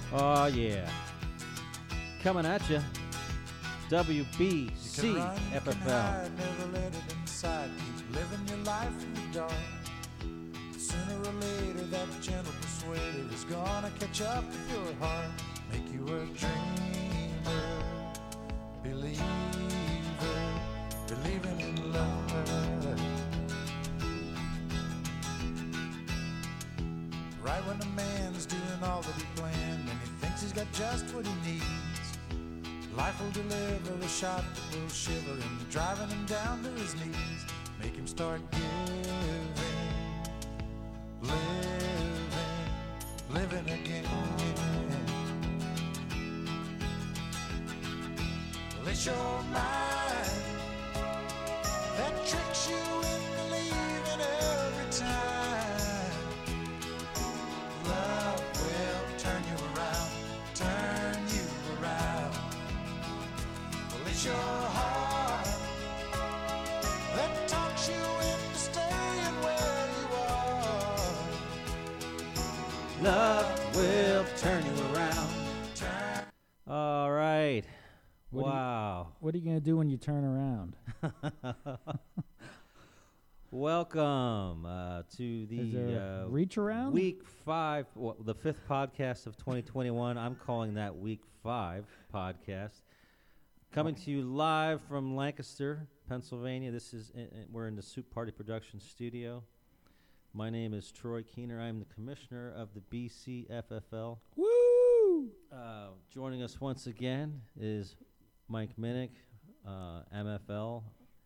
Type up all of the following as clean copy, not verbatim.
Oh, yeah. Coming at you. WBC FFL. Never let it inside. Keep living your life in the dark. Sooner or later, that gentle persuader is gonna catch up with your heart. Make you a dreamer, believer, believing in love. Right when a man's doing all that he planned and he thinks he's got just what he needs, life will deliver a shot that will shiver him, driving him down to his knees. Make him start giving, living again. Well, it's your mind that tricks you into believing every time. Love will turn you around, turn you around. Well, it's your heart that talks you into staying where you are. Love will turn you around. All right. Wow. What are you going to do when you turn around? Welcome to Is there the a reach around? week 5, the 5th podcast of 2021. I'm calling that week 5 podcast. Coming to you live from Lancaster, Pennsylvania. This is we're in the Soup Party Production Studio. My name is Troy Keener. I'm the commissioner of the BCFFL. Woo! Joining us once again is Mike Minnick, MFL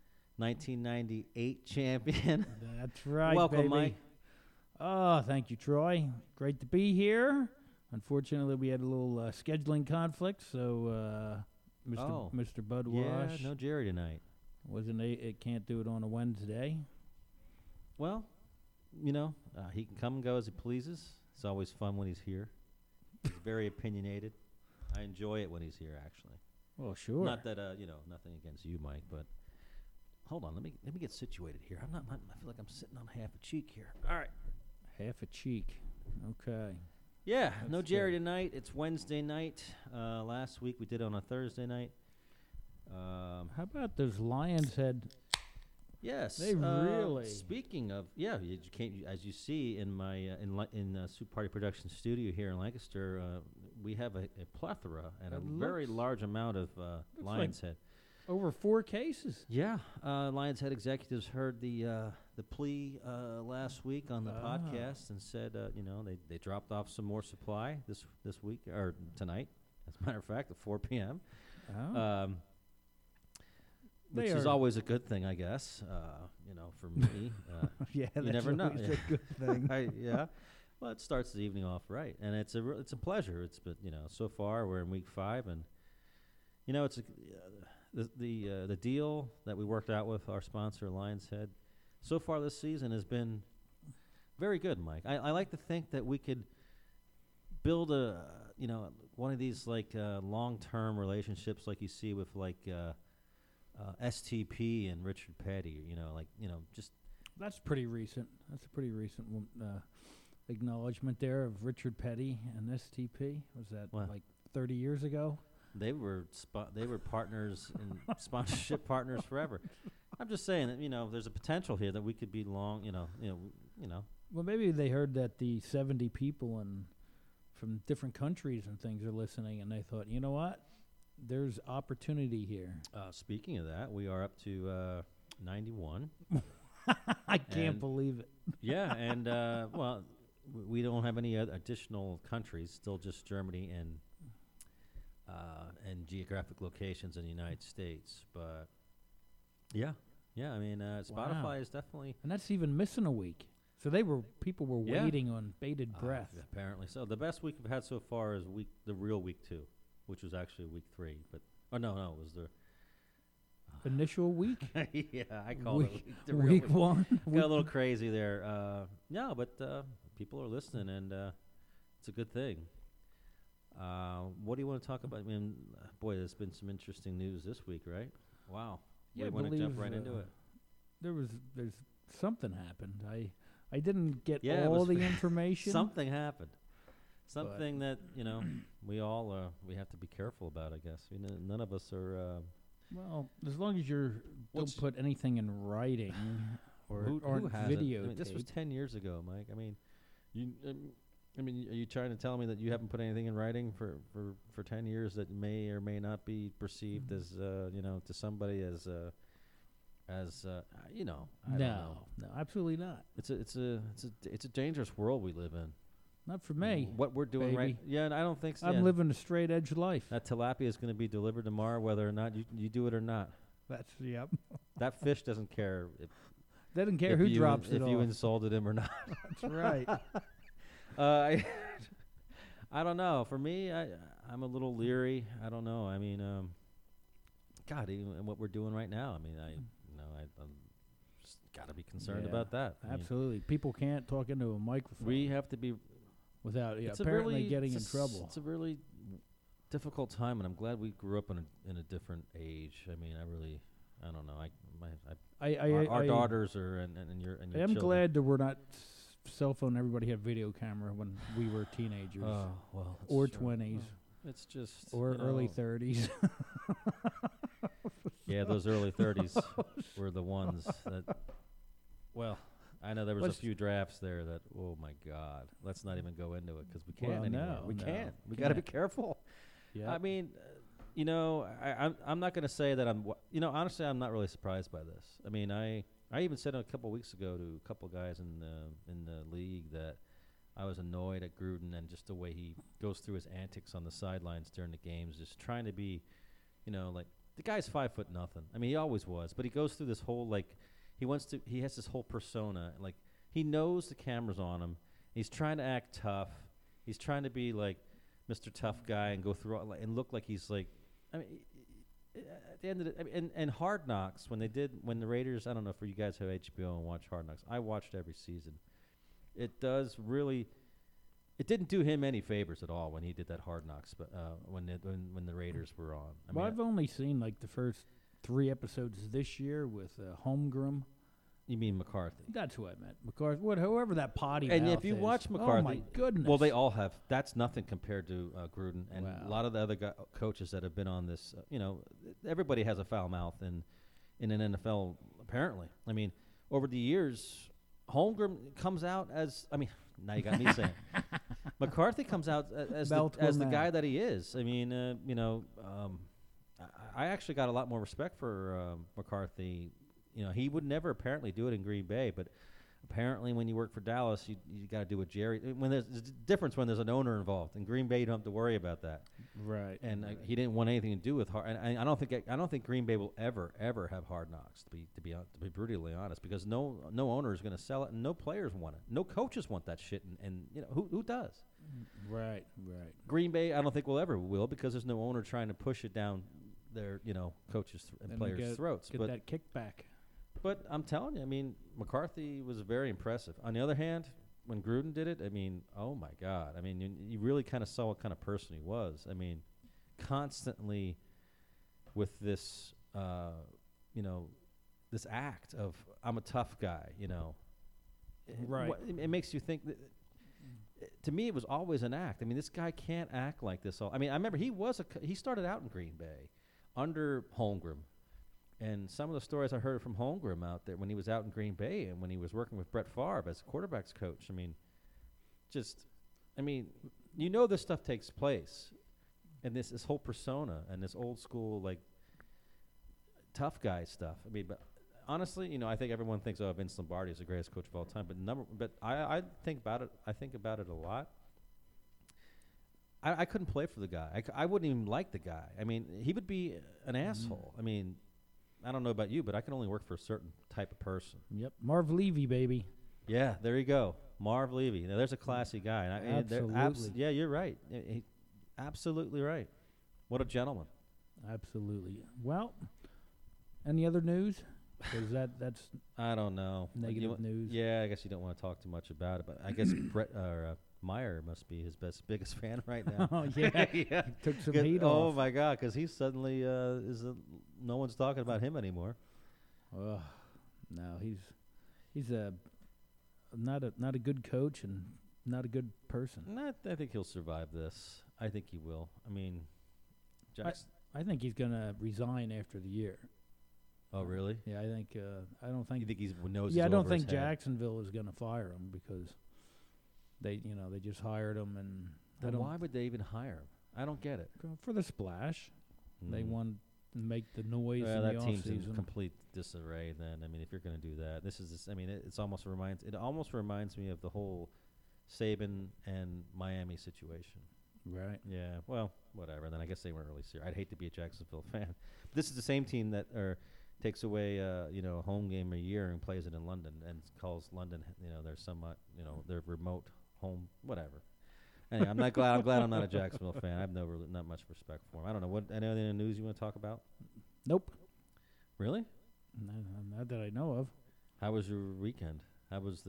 1998 champion. That's right, Welcome, baby. Mike. Oh, thank you, Troy. Great to be here. Unfortunately, we had a little scheduling conflict, so Mr. Bud Wash Yeah, no Jerry tonight. it can't do it on a Wednesday. Well, he can come and go as he pleases. It's always fun when he's here. He's very opinionated. I enjoy it when he's here, actually. Well, sure. Not that nothing against you, Mike, but hold on. Let me get situated here. I feel like I'm sitting on half a cheek here. All right. Half a cheek. Okay. Yeah, That's no Jerry good. tonight. It's Wednesday night. Last week we did it on a Thursday night. How about those Lions Head? Yes. They really- Speaking of, you can't, as you see in my in Soup Party Production Studio here in Lancaster, we have a plethora and It a very looks- large amount of Lions Head. Over 4 cases. Yeah, Lions Head executives heard the plea last week on the podcast and said, they dropped off some more supply this week or tonight. As a matter of fact, at 4 p.m. Oh. Which is always a good thing, I guess. For me, Yeah, you that's never know. always a good thing. Yeah. Well, it starts the evening off right, and it's a pleasure. It's been so far we're in week 5, and it's the deal that we worked out with our sponsor Lions Head so far this season has been very good, Mike. I like to think that we could build one of these long-term relationships like you see with STP and Richard Petty. Just That's pretty recent. That's a pretty recent acknowledgement there of Richard Petty and STP. Was that What? 30 years ago? they were partners and sponsorship partners forever. I'm just saying that there's a potential here that we could be long. Well, maybe they heard that the 70 people from different countries and things are listening, and they thought, you know what? There's opportunity here. Speaking of that, we are up to 91. I can't And- believe it. Yeah, and we don't have any additional countries. Still just Germany and geographic locations in the United States. But yeah. I mean, Spotify Wow. is definitely And that's even missing a week. So people were Yeah. waiting on bated breath. apparently so. The best week we've had so far is the real week 2, which was actually week 3. But no, it was the Initial week? yeah. I call it the real Week 1? Got a little crazy there. No, but people are listening, and it's a good thing. What do you want to talk about? I mean, boy, there's been some interesting news this week, right? Wow. Yeah, we I want to jump believe, right into it. There's something happened. I didn't get Yeah, it all was the information. Something happened. something that we all we have to be careful about. I guess none of us are. Well, as long as you don't put anything in writing or who has video. I mean, this was 10 years ago, Mike. I mean, are you trying to tell me that you haven't put anything in writing for 10 years that may or may not be perceived as to somebody as I don't know. No, absolutely not. It's a dangerous world we live in. Not for me. What we're doing baby. right? Yeah, and I don't think so. I'm living a straight edge life. That tilapia is going to be delivered tomorrow, whether or not you do it or not. Yep. That fish doesn't care. Doesn't care who drops it if off. you insulted him or not. That's right. I don't know. For me, I'm a little leery. I don't know. I mean, God, even what we're doing right now. I mean, I'm just got to be concerned about that. Absolutely. People can't talk into a microphone. We have to be without apparently getting in trouble. It's a really difficult time, and I'm glad we grew up in a different age. I mean, I don't know. Our daughters are and your I am children. glad that we're not cell phone. Everybody had video camera when we were teenagers. Oh well, or 20s. It's just or early 30s. Yeah, those early 30s were the ones that. Well, I know there was a few drafts there that. Oh my God, let's not even go into it because we can't anymore. We can't. We got to be careful. Yeah. I mean, I'm not going to say that I'm. Honestly, I'm not really surprised by this. I mean, I even said a couple weeks ago to a couple guys in the league that I was annoyed at Gruden and just the way he goes through his antics on the sidelines during the games, just trying to be, like the guy's 5'0". I mean, he always was, but he goes through this whole he has this whole persona. Like he knows the camera's on him. He's trying to act tough. He's trying to be like Mr. Tough Guy and go through all, and look like he's like. I mean, at the end of the and Hard Knocks when the Raiders. I don't know if you guys have HBO and watch Hard Knocks. I watched every season. It does really. It didn't do him any favors at all when he did that Hard Knocks, but when the Raiders were on. I've only seen like the first 3 episodes this year with Holmgren. You mean McCarthy? That's who I meant. McCarthy. Whoever that potty and mouth if you is. watch McCarthy, oh my goodness. Well, they all have. That's nothing compared to Gruden and a lot of the other coaches that have been on this. Everybody has a foul mouth in an NFL. Apparently, I mean, over the years, Holmgren comes out as. I mean, now you got me saying. McCarthy comes out as the guy that he is. I mean, I actually got a lot more respect for McCarthy. He would never apparently do it in Green Bay, but apparently when you work for Dallas, you got to do what Jerry. When there's a difference when there's an owner involved. In Green Bay, you don't have to worry about that. Right. And he didn't want anything to do with hard. And I don't think Green Bay will ever have Hard Knocks. To be brutally honest, because no owner is going to sell it, and no players want it. No coaches want that shit, and who does? Right. Green Bay, I don't think will because there's no owner trying to push it down their coaches and players' throats. Get that kickback. But I'm telling you, I mean, McCarthy was very impressive. On the other hand, when Gruden did it, I mean, oh my God. I mean, you really kind of saw what kind of person he was. I mean, constantly with this, this act of I'm a tough guy, Right. It makes you think that. To me, it was always an act. I mean, this guy can't act like this. I remember he started out in Green Bay under Holmgren. And some of the stories I heard from Holmgren out there when he was out in Green Bay and when he was working with Brett Favre as quarterback's coach, this stuff takes place. And this whole persona and this old school, like, tough guy stuff. I mean, but honestly, I think everyone thinks, Vince Lombardi is the greatest coach of all time. But I think about it. I think about it a lot. I couldn't play for the guy. I wouldn't even like the guy. I mean, he would be an asshole. I mean, I don't know about you, but I can only work for a certain type of person. Yep, Marv Levy, baby. Yeah, there you go, Marv Levy. Now, there's a classy guy. And absolutely. Yeah, you're right. Absolutely right. What a gentleman. Absolutely. Well, any other news? Is that's I don't know. Negative news. Yeah, I guess you don't want to talk too much about it, but I guess Brett Meyer must be his biggest fan right now. Oh yeah, yeah. Took some heat off. Oh my God, because he suddenly no one's talking about him anymore. No, he's not a good coach, and not a good person. I think he'll survive this. I think he will. I mean, Jackson. I think he's gonna resign after the year. Oh, really? Yeah, I think. I don't think. You think he knows? Yeah, I it's don't over his think head? Jacksonville is gonna fire him because they just hired him and I Then don't why would they even hire him? I don't get it. for the splash. They Mm. want to make the noise Well, in that the team's in offseason. complete disarray. Then I mean, if you're going to do that, I mean, it almost reminds me of the whole Saban and Miami situation. Right. Yeah. Well, whatever. Then I guess they weren't really serious. I'd hate to be a Jacksonville fan. This is the same team that takes away a home game a year and plays it in London and calls London their somewhat their remote home whatever. Anyway, I'm glad I'm not a Jacksonville fan. I have not much respect for him. I don't know what any other news you want to talk about. Nope. Really? Not that I know of. How was your weekend? How was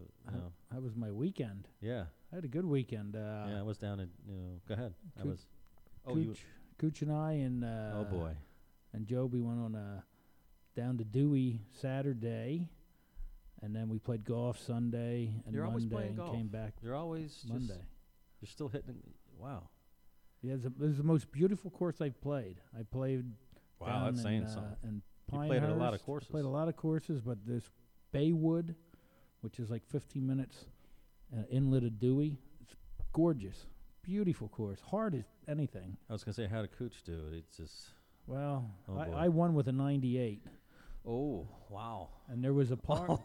How was my weekend? Yeah. I had a good weekend. Yeah, I was down in go ahead. I Cooch- was you Cooch and I and oh boy. and Joby went on down to Dewey Saturday, and then we played golf Sunday and You're always Monday playing and golf. came back You're always Monday. You're still hitting wow. Yeah, it was the most beautiful course I've played. I played Wow, down that's saying in, something. in You played at a lot of Pinehurst. courses. Played a lot of courses, but this Baywood, which is like 15 minutes inlet of Dewey, it's gorgeous, beautiful course, hard as anything. I was gonna say, how did Cooch do it? It's just Well, Oh, boy. I won with a 98, oh wow. and there was a par.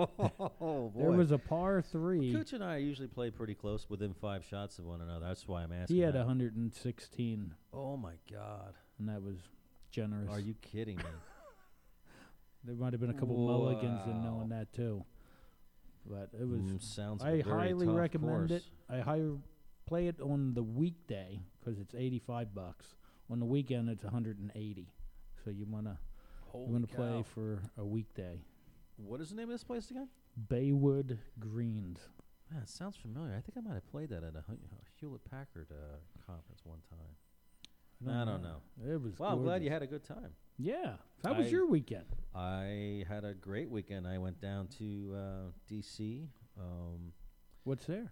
Oh boy. There was a par 3. Cooch and I usually play pretty close, within 5 shots of one another. That's why I'm asking. He had that. 116, Oh my God. and that was generous. Are you kidding me? There might have been a couple mulligans in knowing that too, but it was. Sounds. I like a very highly tough recommend course. it. I play it on the weekday because it's $85. On the weekend, it's 180. So you wanna Holy play cow. for a weekday. What is the name of this place again? Baywood Greens. Man, it sounds familiar. I think I might have played that at a Hewlett Packard conference one time. I don't know. It was. Well, I'm glad you gorgeous. had a good time. Yeah. How was I- your weekend? I had a great weekend. I went down to D.C. What's there?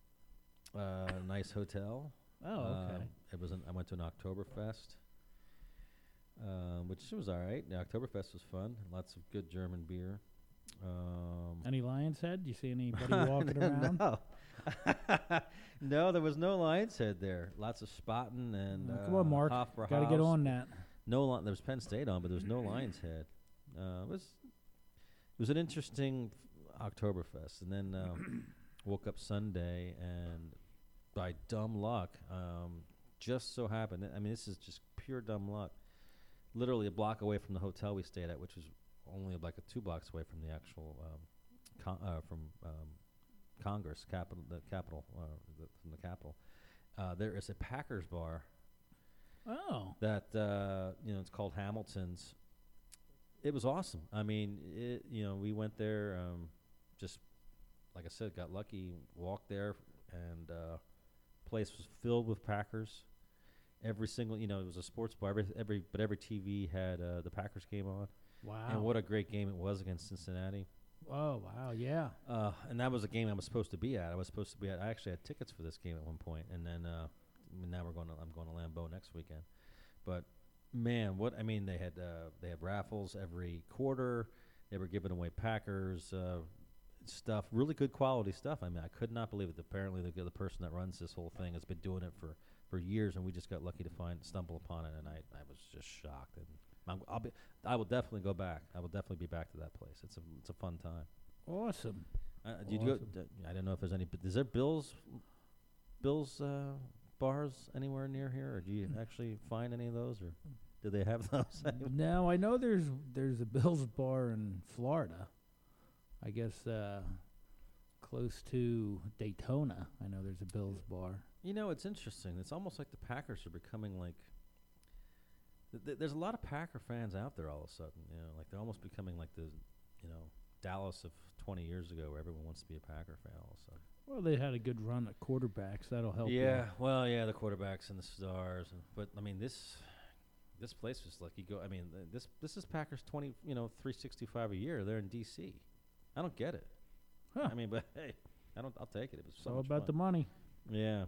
Nice hotel. Oh, okay. I went to an Oktoberfest, which was all right. The Oktoberfest was fun. Lots of good German beer. Any Lion's Head? You see anybody walking around? No. No, there was no Lion's Head there. Lots of Spaten and Come on, Mark. Hofbrauhaus. Got to get on that. No, there was Penn State on, but there was no Lion's Head. It was an interesting Oktoberfest, and then woke up Sunday, and by dumb luck, just so happened. I mean, this is just pure dumb luck. Literally a block away from the hotel we stayed at, which was only like 2 blocks away from the actual Congress capital, from the Capitol. There is a Packers bar. Oh. That it's called Hamilton's. It was awesome. I mean, we went there, just like I said, got lucky, walked there, and place was filled with Packers. Every single, it was a sports bar. Every TV had the Packers game on. Wow. And what a great game it was against Cincinnati. Oh, wow, yeah. And that was a game I was supposed to be at. I actually had tickets for this game at one point, and then now I'm going to Lambeau next weekend. But man, they had raffles every quarter. They were giving away Packers stuff, really good quality stuff. I mean, I could not believe it. Apparently, the person that runs this whole thing has been doing it for years, and we just got lucky to stumble upon it, and I was just shocked. And I will definitely go back. I will definitely be back to that place. It's a fun time. Awesome. Did you go? I don't know if there's any. Is there Bills bars anywhere near here, or do you actually find any of those, or do they have those? No, I know there's a Bills bar in Florida. I guess close to Daytona. I know there's a Bills bar. It's interesting. It's almost like the Packers are becoming like. There's a lot of Packer fans out there all of a sudden. Like they're almost becoming like the, Dallas of 20 years ago, where everyone wants to be a Packer fan all of a sudden. Well, they had a good run at quarterbacks. That'll help. Yeah, well, yeah, the quarterbacks and the stars, but I mean this place was like you go. I mean, this is Packers 365 a year. They're in D.C. I don't get it. Huh. I mean, but hey, I'll take it. It was so all much about fun. the money. Yeah.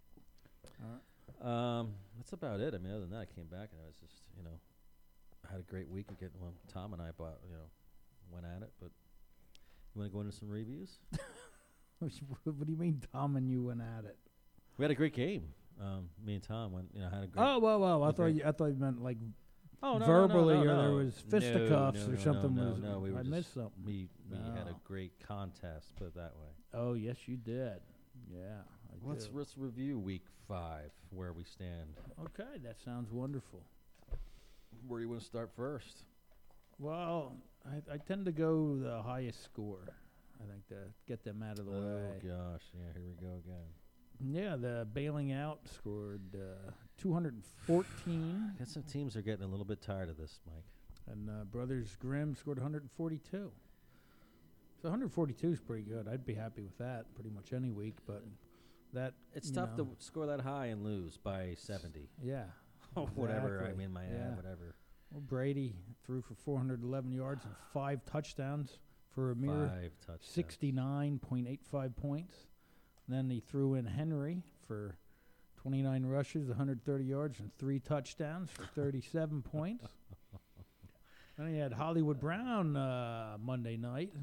That's about it. I mean, other than that, I came back and I was just, I had a great week of getting. Well, Tom and I went at it. But you want to go into some reviews? What do you mean, Tom and you went at it? We had a great game. Me and Tom went. Had a great. Oh well. I thought you meant like verbally, or there was fisticuffs or something. No, we were I missed something. We had a great contest. Put it that way. Oh yes, you did. Yeah. Let's review week 5 where we stand. Okay, that sounds wonderful. Where do you want to start first? Well, I tend to go the highest score. I think to get them out of the way. Oh gosh, yeah, here we go again. Yeah, the bailing out scored 214. I guess some teams are getting a little bit tired of this, Mike. And Brothers Grimm scored 142. So 142 is pretty good. I'd be happy with that pretty much any week, but that it's tough to score that high and lose by 70. Yeah. Whatever. I Exactly. mean, whatever. Well, Brady threw for 411 yards and 5 touchdowns for a mere 5 touchdowns. 69.85 points. Then he threw in Henry for 29 rushes, 130 yards, and 3 touchdowns for 37 points. Then he had Hollywood Brown Monday night.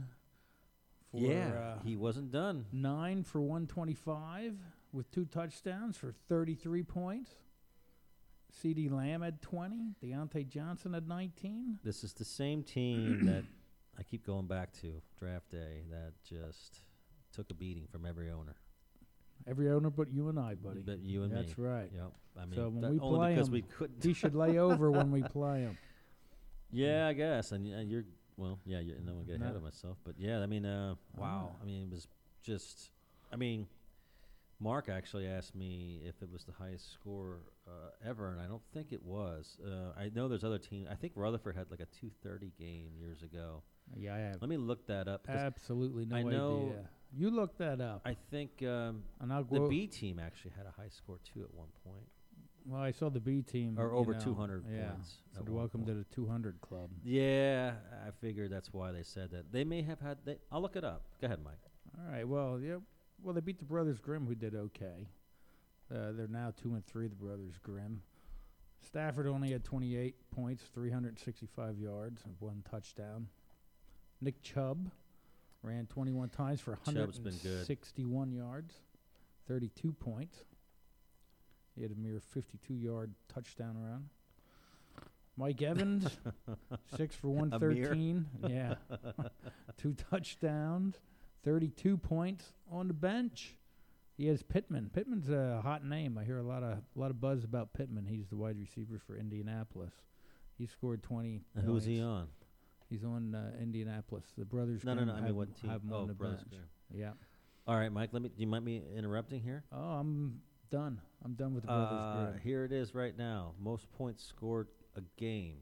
He wasn't done. 9 for 125 with 2 touchdowns for 33 points. C.D. Lamb had 20. Deontay Johnson had 19. This is the same team that I keep going back to, draft day, that just took a beating from every owner. Every owner but you and I, buddy. But you and me. That's right. Yep. I mean, So when that we only play because him, we couldn't. he should lay over when we play him. Yeah, I guess. And you're, well, yeah, and then we'll get ahead No. of myself. But yeah, I mean, wow. I mean, it was just, Mark actually asked me if it was the highest score ever, and I don't think it was. I know there's other teams. I think Rutherford had like a 230 game years ago. Yeah, I have Let me look that up. 'cause absolutely no I know- idea. You look that up. I think and I'll the go. B team actually had a high score too at one point, Well, I saw the B team. or you over know, 200 yeah. points. So at they're one welcome to point. the 200 club. Yeah, I figured that's why they said that. They may have had. I'll look it up. Go ahead, Mike. All right. Well, yeah. Well, they beat the Brothers Grimm, who did okay. They're now 2-3. The Brothers Grimm. Stafford only had 28 points, 365 yards, and 1 touchdown. Nick Chubb ran 21 times for Chubb's been good. 161 yards, 32 points. He had a mere 52-yard touchdown run. Mike Evans, 6 for 113. Yeah. 2 touchdowns, 32 points on the bench. He has Pittman. Pittman's a hot name. I hear a lot of buzz about Pittman. He's the wide receiver for Indianapolis. He scored 20 And who's he points. on? He's on Indianapolis. The Brothers No. Grimm I mean, what team? have him Oh, on the Brothers bench. Grimm. Yeah. All right, Mike. Do you mind me interrupting here? Oh, I'm done. I'm done with the Brothers Grimm. Here it is right now. Most points scored a game.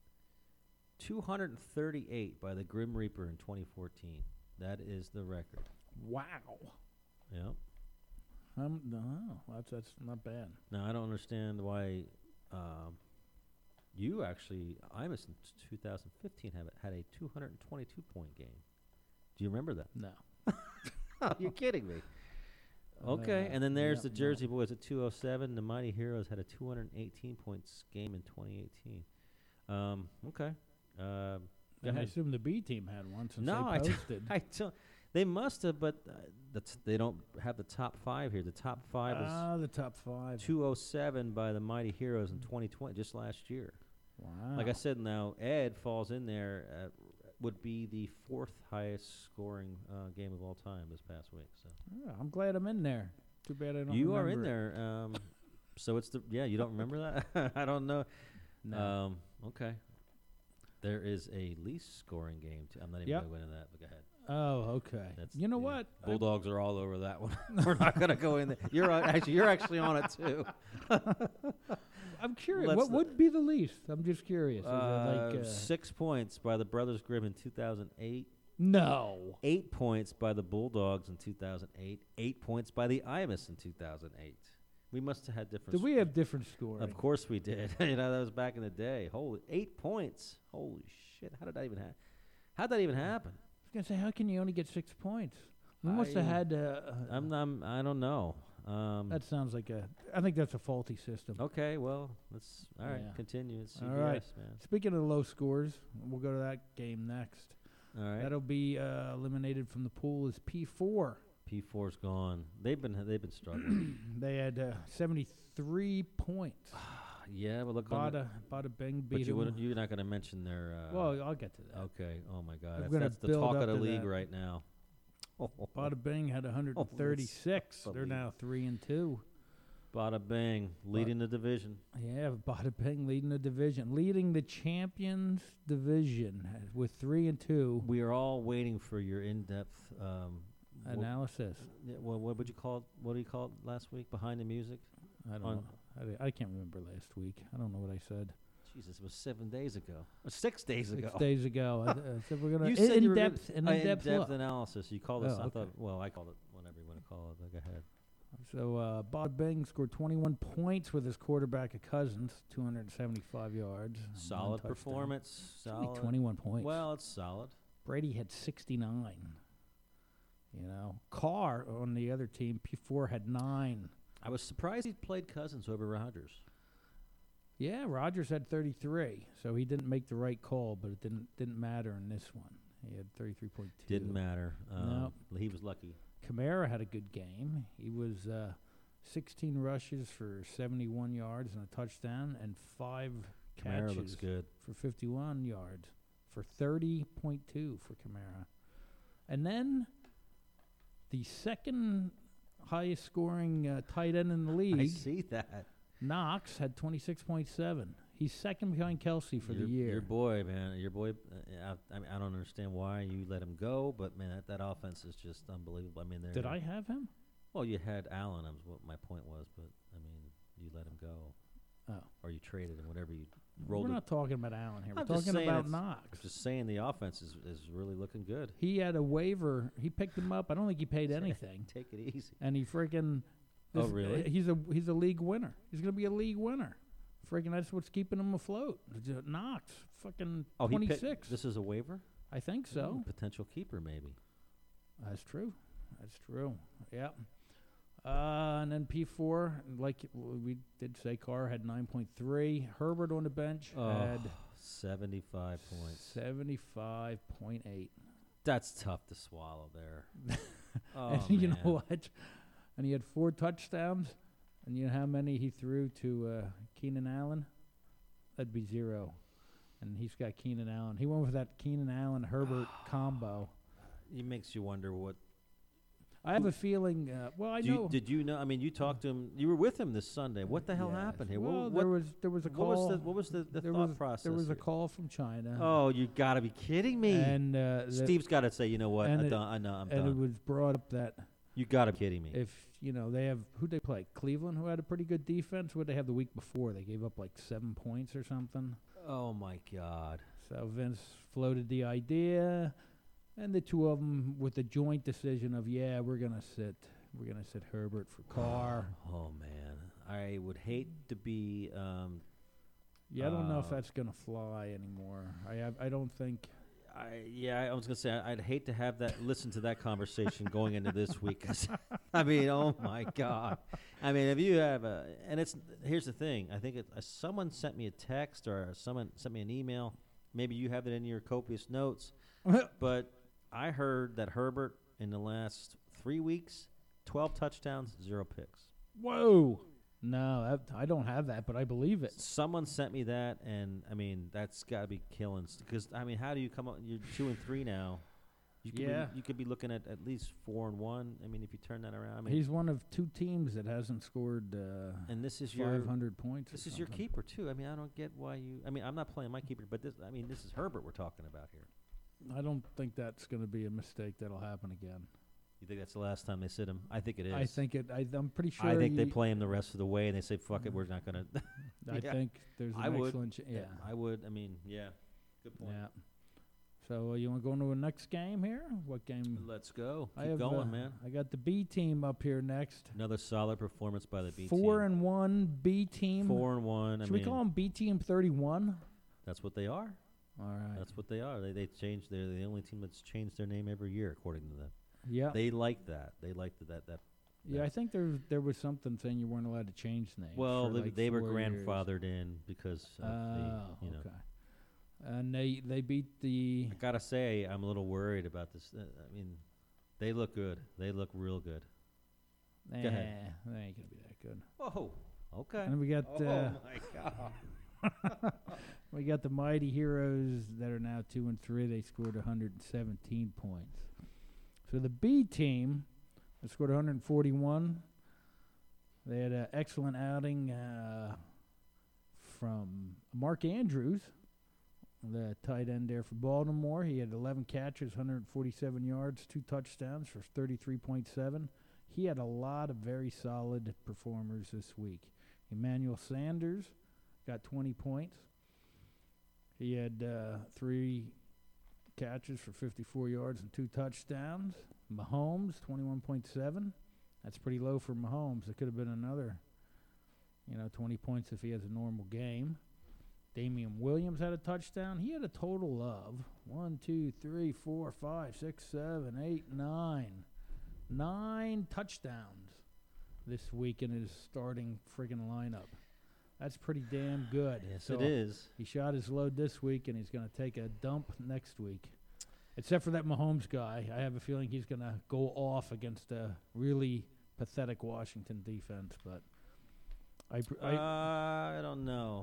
238 by the Grim Reaper in 2014. That is the record. Wow. Yep. No, that's not bad. Now I don't understand why you actually, Imus in 2015 had a 222 point game. Do you remember that? No. You're kidding me. Okay, and then there's yeah, the Jersey Boys at 207. The Mighty Heroes had a 218 points game in 2018. Okay. Go And I ahead. assume the B team had one since No, they posted. I don't. They must have, but they don't have the top 5 here. The top 5 is the top 5. 207 by the Mighty Heroes in 2020, just last year. Wow. Like I said, now Ed falls in there. Would be the 4th highest scoring game of all time this past week. So Yeah, I'm glad I'm in there. Too bad I don't you remember are in it. there. So it's you don't remember that? I don't know. No. Okay. There is a least scoring game. I'm not even Yep. going to go into that. But go ahead. Oh, okay. That's, You know yeah. what? Bulldogs are all over that one. We're not going to go in there. You're actually on it too. I'm curious. Let's What not- would be the least? I'm just curious. Is it like 6 points by the Brothers Grimm in 2008. no? 8 points by the Bulldogs in 2008. 8 points by the Imus in 2008. We must have had different. Did we have different scoring? Of course we did. That was back in the day. Holy 8 points. Holy shit! How did that even happen? How'd that even happen? I was gonna say, how can you only get 6 points? We must have had. I don't know. That sounds like I think that's a faulty system. Okay, well, let's all right. Yeah. Continue. It's CBS, All right. man. Speaking of low scores, we'll go to that game next. All right. That'll be eliminated from the pool is P4. P4's gone. They've been struggling. They had 73 points. Yeah, but look on. Bada Bing But beat them. you're not going to mention their. Well, I'll get to that. Okay. Oh my God. I'm gonna That's the build talk up of the to league that. right now. Bada Bing had 136. They're now 3-2. Bada Bing leading the division. Yeah, Bada Bing leading the division, leading the champions division with 3-2. We are all waiting for your in-depth Analysis. what would you call it? What do you call it last week? Behind the music? I don't know. I can't remember last week. I don't know what I said. Jesus, it was 7 days ago. Or 6 days ago. 6 days ago. I said we're going You to said you were in-depth in-depth look. analysis. You called us. Oh, I okay. thought. Well, I called it whatever you want to call it. Go ahead. So Bada Bing scored 21 points with his quarterback at Cousins, 275 yards. and one Solid touchdown. performance. It's only Solid. 21 points. Well, it's solid. Brady had 69. You know, Carr on the other team, P4 had 9. I was surprised he played Cousins over Rodgers. Yeah, Rodgers had 33, so he didn't make the right call, but it didn't matter in this one. He had 33.2. Didn't matter. No. He was lucky. Kamara had a good game. He was 16 rushes for 71 yards and a touchdown, and 5 Kamara catches looks good. for 51 yards for 30.2 for Kamara. And then the second highest scoring tight end in the league, I see that. Knox, had 26.7. He's second behind Kelsey for the year. Your boy, man. Your boy. I don't understand why you let him go, but man, that offense is just unbelievable. I mean, Did I have him? Well, you had Allen. That was what my point was, but I mean, you let him go. Oh. Or you traded him, whatever you rolled. We're it. not talking about Allen here. I'm We're just talking saying about I'm Knox. just saying the offense is really looking good. He had a waiver. He picked him up. I don't think he paid anything. Take it easy. And he freaking. Oh, really? He's a league winner. He's gonna be a league winner. Freaking, that's what's keeping him afloat. Knox, fucking 26. This is a waiver. I think so. Ooh, potential keeper, maybe. That's true. That's true. Yeah. And then P4, like we did say, Carr had 9.3. Herbert on the bench had 75 points. 75.8. That's tough to swallow there. And you know what? And he had 4 touchdowns. And you know how many he threw to Keenan Allen? That'd be 0. And he's got Keenan Allen. He went with that Keenan Allen-Herbert combo. It makes you wonder what. I have a feeling. Well, I know. Did you know? I mean, you talked to him. You were with him this Sunday. What the hell Yes. happened here? Well, what there was a call. What was the there thought was, process? There was a here? call from China. Oh, you got to be kidding me! And Steve's got to say, you know what? and I know. I'm and it done. was brought up that You got to be kidding me! if they have who'd they play? Cleveland, who had a pretty good defense. What they have the week before? They gave up like 7 points or something. Oh my God! So Vince floated the idea, and the two of them with the joint decision of we're gonna sit Herbert for Carr. Oh man, I would hate to be. I don't know if that's gonna fly anymore. I don't think. I was gonna say I'd hate to have that listen to that conversation going into this week. 'Cause, I mean, oh my God! I mean, if you have here's the thing. I think someone sent me a text or someone sent me an email. Maybe you have it in your copious notes, but I heard that Herbert in the last 3 weeks, 12 touchdowns, 0 picks. Whoa! No, I don't have that, but I believe it. Someone sent me that, and I mean that's got to be killing. Because I mean, how do you come up? You're 2-3 now. You could be looking at least 4-1. I mean, if you turn that around, I mean, He's one of 2 teams that hasn't scored. And this is 500 points. This is your keeper too. I mean, I don't get why you. I mean, I'm not playing my keeper, but this is Herbert we're talking about here. I don't think that's going to be a mistake that'll happen again. You think that's the last time they sit him? I think it is. I think it. I'm pretty sure. I think they play him the rest of the way, and they say, "Fuck it, we're not gonna." I think there's an excellent. I would. I mean, yeah. Good point. Yeah. So you want to go into a next game here? What game? Let's go. I Keep have, going, man. I got the B team up here next. Another solid performance by the B team. 4-1 B team. 4-1. Should we call them B team 31? That's what they are. All right. That's what they are. They changed. They're the only team that's changed their name every year, according to them. Yeah. They like that. They like that. Yeah, I think there was something saying you weren't allowed to change names. Well, for like they were 4 years. grandfathered in because of okay. And they beat the. I gotta say, I'm a little worried about this. I mean, they look good. They look real good. Go ahead. They ain't gonna be that good. Oh, okay. And we got. Oh my God. We got the Mighty Heroes that are now 2-3. They scored 117 points. So the B team scored 141. They had an excellent outing from Mark Andrews, the tight end there for Baltimore. He had 11 catches, 147 yards, 2 touchdowns for 33.7. He had a lot of very solid performers this week. Emmanuel Sanders got 20 points. He had 3 catches for 54 yards and 2 touchdowns. Mahomes, 21.7. That's pretty low for Mahomes. It could have been another, 20 points if he has a normal game. Damian Williams had a touchdown. He had a total of 1, 2, 3, 4, 5, 6, 7, 8, 9. 9 touchdowns this week in his starting friggin' lineup. That's pretty damn good. Yes, So it is. he shot his load this week, and he's going to take a dump next week. Except for that Mahomes guy. I have a feeling he's going to go off against a really pathetic Washington defense. But I don't know.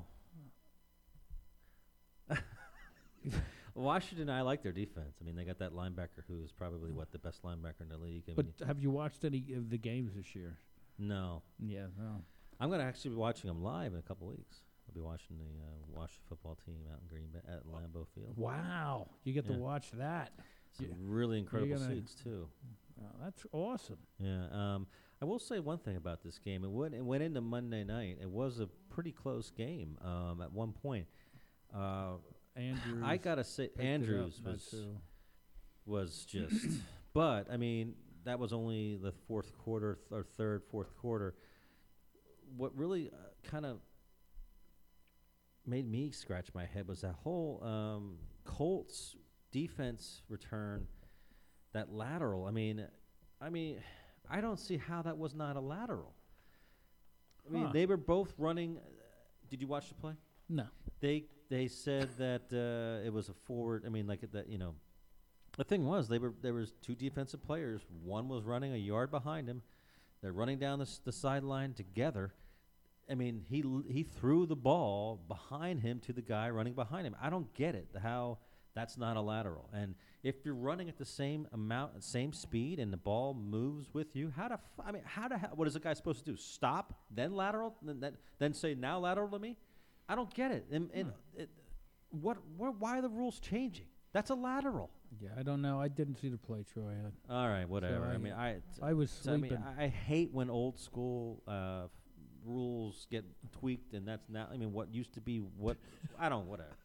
Washington, I like their defense. I mean, they got that linebacker who is probably, the best linebacker in the league. But have you watched any of the games this year? No. Yeah, no. I'm going to actually be watching them live in a couple weeks. I'll be watching the Washington football team out in Green Bay at Lambeau Field. Wow. You get to watch that. Some really incredible gonna- seats, too. Oh, that's awesome. Yeah. I will say one thing about this game. It went into Monday night. It was a pretty close game at one point. Andrews. I got to say, picked it Andrews up, not so- was just. But, I mean, that was only the fourth quarter, or third, fourth quarter. What really kind of made me scratch my head was that whole Colts defense return, that lateral. I mean, I don't see how that was not a lateral. I mean, they were both running. Did you watch the play? No. They said that it was a forward. I mean, like that. The thing was there was 2 defensive players. One was running a yard behind him. They're running down the sideline together. I mean, he threw the ball behind him to the guy running behind him. I don't get it, how that's not a lateral. And if you're running at the same amount, same speed, and the ball moves with you, what is the guy supposed to do? Stop, then lateral, then say now lateral to me? I don't get it. Why are the rules changing? That's a lateral. Yeah, I don't know. I didn't see the play, Troy. All right, whatever. So I was sleeping. I hate when old school rules get tweaked, and that's now. I mean, what used to be what whatever.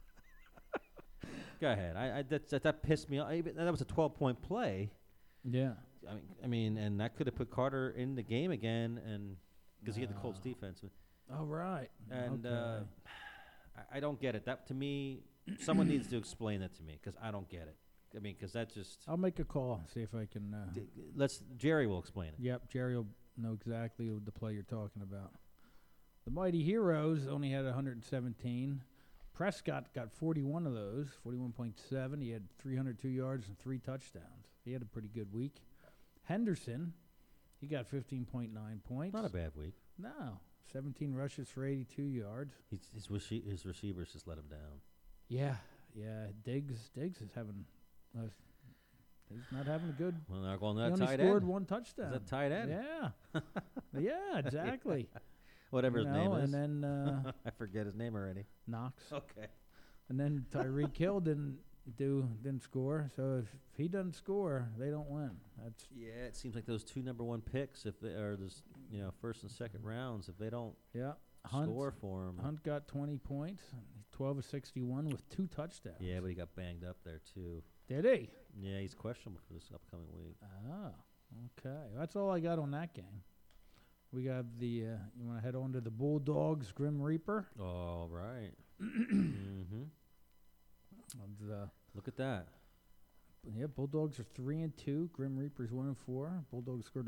Go ahead. That pissed me off. That was a 12-point play. Yeah. I mean, and that could have put Carter in the game again, and because he had the Colts defense. Oh, right. And okay. I don't get it. That to me, someone needs to explain that to me because I don't get it. I mean, because that just. I'll make a call, see if I can. Jerry will explain it. Yep, Jerry will know exactly the play you're talking about. The Mighty Heroes only had 117. Prescott got 41 of those, 41.7. He had 302 yards and 3 touchdowns. He had a pretty good week. Henderson, he got 15.9 points. Not a bad week. No, 17 rushes for 82 yards. His receivers just let him down. Yeah. Diggs is having. He's not having a good. Well, they're going he that only tight scored end. 1 touchdown. Is that tight end? Yeah. Yeah, exactly. Whatever his name is. And then I forget his name already. Knox. Okay. And then Tyreek Hill didn't score. So if he doesn't score, they don't win. That's it seems like those 2 number 1 picks, if they are this, first and second rounds, if they don't score for him. Hunt got 20 points, 12 of 61 with 2 touchdowns. Yeah, but he got banged up there too. Did he? Yeah, he's questionable for this upcoming week. Oh, okay. That's all I got on that game. We got the. You want to head on to the Bulldogs, Grim Reaper? All right. Mm-hmm. Look at that. Yeah, Bulldogs are 3-2. Grim Reaper's 1-4. Bulldogs scored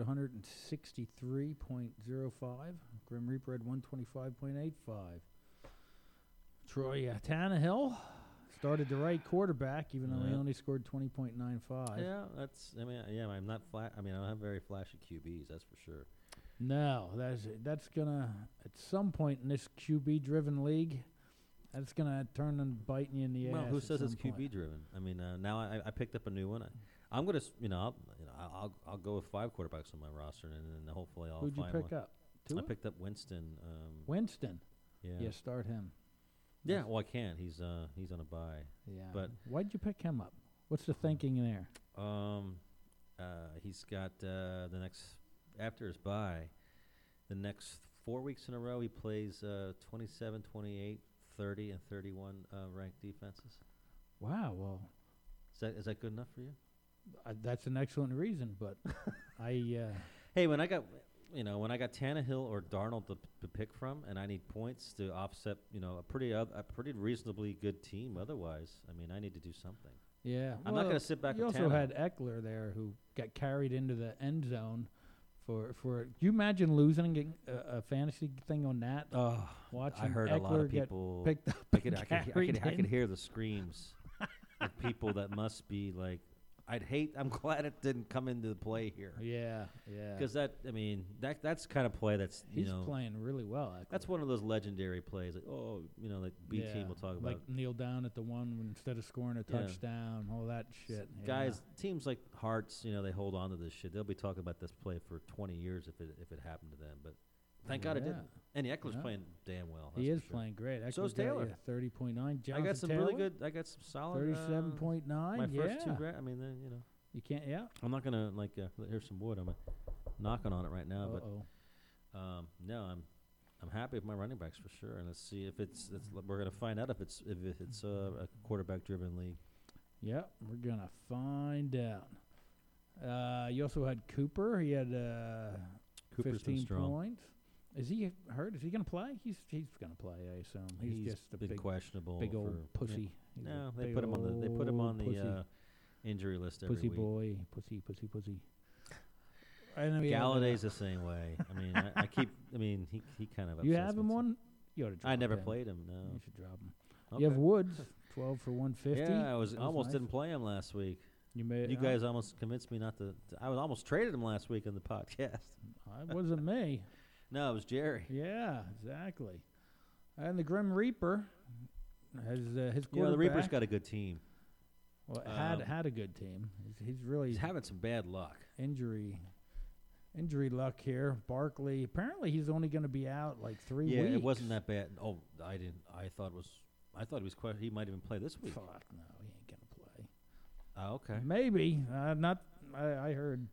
163.05. Grim Reaper had 125.85. Troy Tannehill started the right quarterback, even though he Yeah. only scored 20.95. Yeah, I'm not flat. I mean, I don't have very flashy QBs, that's for sure. No, that's gonna at some point in this QB-driven league, that's gonna turn and bite you in the Well, ass. who at says it's some point. QB driven? I mean, now I picked up a new one. I'm gonna, I'll go with 5 quarterbacks on my roster, and then hopefully I'll Who'd you find pick one. up? Tua? I picked up Winston. Winston. Yeah. Yeah, start him. Yeah. Well, I can't. He's on a bye. Yeah. But- Why'd you pick him up? What's the thinking there? He's got the next after his bye, the next 4 weeks in a row he plays 27, 28, 30, and 31 ranked defenses. Wow. Well, Is that good enough for you? that's an excellent reason, but Hey, when I got Tannehill or Darnold to pick from, and I need points to offset, a pretty reasonably good team. Otherwise, I mean, I need to do something. yeah. I'm not going to sit back. You with also Tannehill. had Eckler there, who got carried into the end zone. For you imagine losing and getting a fantasy thing on that? Oh, Watching I heard Eckler a lot of get people. picked up. I could carried hear the screams of people that must be like, I'm glad it didn't come into the play here. Yeah. Because that's kind of play that's He's playing really well. Eckler. that's one of those legendary plays. Like that B team will talk about. Like kneel down at the one instead of scoring a Yeah. touchdown, all that shit. Guys, teams like Hearts, they hold on to this shit. They'll be talking about this play for 20 years if it happened to them. But thank God it Yeah. didn't. And Eckler's Yeah. playing damn well. He that's is for sure. playing great. So is Eckler's got, Taylor. 30.9. I got some really good. I got some solid. 37.9. My Yeah. first two. Then You can't. Yeah. I'm not gonna here's some wood. I'm knocking on it right now. Uh-oh. But no, I'm happy with my running backs for sure. And let's see if we're gonna find out if it's a quarterback driven league. Yep, we're gonna find out. You also had Cooper. He had Cooper's been 15 strong. points. Is he hurt? Is he gonna play? He's gonna play. I assume. He's just a been big questionable. big old for, pussy. He's a No, they big put him on old the pussy. injury list every Pussy week. boy, pussy. And then we have, Galladay's the same way. I mean, I keep. I mean, he kind of. You upsets have me him too. on. You ought to drop I never him. played him. No. You should drop him. Okay. You have Woods, 12 for 150. Yeah, I That was almost nice. didn't play him last week. You made. You guys almost convinced me not to. I was almost traded him last week on the podcast. It wasn't me. No, it was Jerry. Yeah, exactly. And the Grim Reaper has his quarterback. The Reaper's got a good team. Well, um, had a good team. He's really He's having some bad luck. injury luck here. Barkley. Apparently, he's only going to be out like 3 weeks. Yeah, it wasn't that bad. Oh, I didn't. I thought he was. He might even play this week. Fuck no, he ain't going to play. Oh, okay. Maybe not. I heard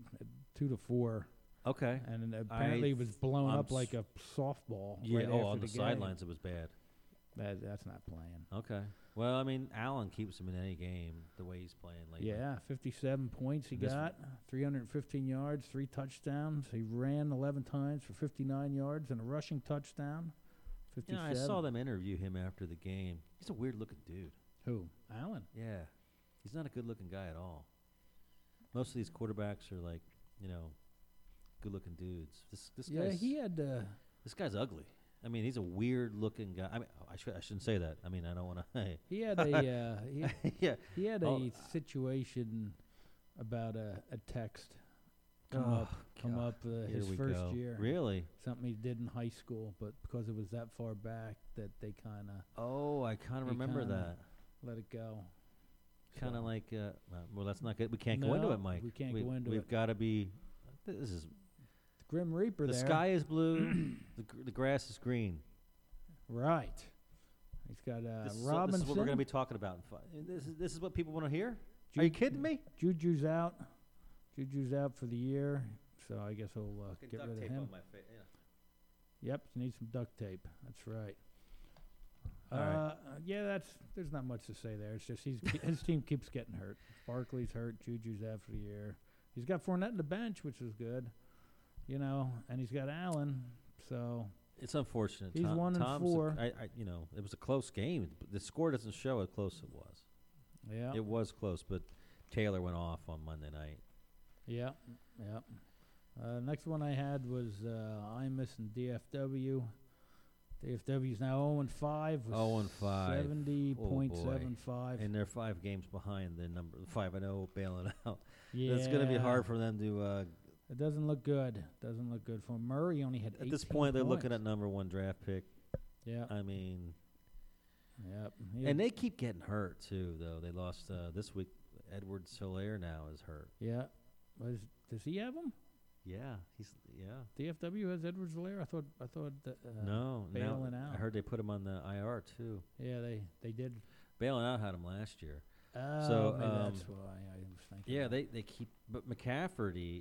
2 to 4, Okay. and then apparently it was blown I'm up like a softball. Yeah. right Oh, after on the game. sidelines it was bad. That's not playing. Okay. Well, I mean, Allen keeps him in any game the way he's playing lately. Yeah, 57 points he This got, 315 yards, 3 touchdowns. He ran 11 times for 59 yards and a rushing touchdown. 57. I saw them interview him after the game. He's a weird-looking dude. Who? Allen. Yeah. He's not a good-looking guy at all. Most of these quarterbacks are like, good-looking dudes. This Yeah, guy's he had. this guy's ugly. I mean, he's a weird-looking guy. I mean, I shouldn't say that. I mean, I don't want to. Hey. He had a. Yeah. He had Oh, a situation about a text come Oh, up Here his we first go. year. Really? Something he did in high school, but because it was that far back, that they kind of Oh, I kind of He remember kinda- that. let it go. Kind of So- like, well, that's not good. We can't go into No, it, Mike. we can't go into We've it. got to be. This is The Grim Reaper the there. sky is blue, the grass is green. Right. He's got This is Robinson. what we're going to be talking about. This is what people want to hear. Are you kidding me? Juju's out. Juju's out for the year, so I guess we'll get rid of him. Yep, you need some duct tape. That's right. All right. Yeah, there's not much to say there. It's just his team keeps getting hurt. Barkley's hurt. Juju's out for the year. He's got Fournette in the bench, which is good, and he's got Allen. So It's unfortunate. He's 1-4. It was a close game. The score doesn't show how close it was. yeah, It was close, but Taylor went off on Monday night. Yeah. Next one I had was Imus and DFW. DFW's now 0-5 with 0-5. 70.75. And they're 5 games behind the number 5-0 bailing out. Yeah. It's going to be hard for them to. It doesn't look good. Doesn't look good for Murray. Only had 18 at this point, they're points. looking at number 1 draft pick. Yeah. I mean. Yep. And they keep getting hurt too, though. They lost this week. Edward Soler now is hurt. Yeah. Does he have him? Yeah, DFW has Edwards Lair. I thought that no, bailing out. I heard they put him on the IR too. Yeah, they did. Bailing out had him last year. Oh, so maybe that's why I was thinking. Yeah, they keep, but McCaffrey,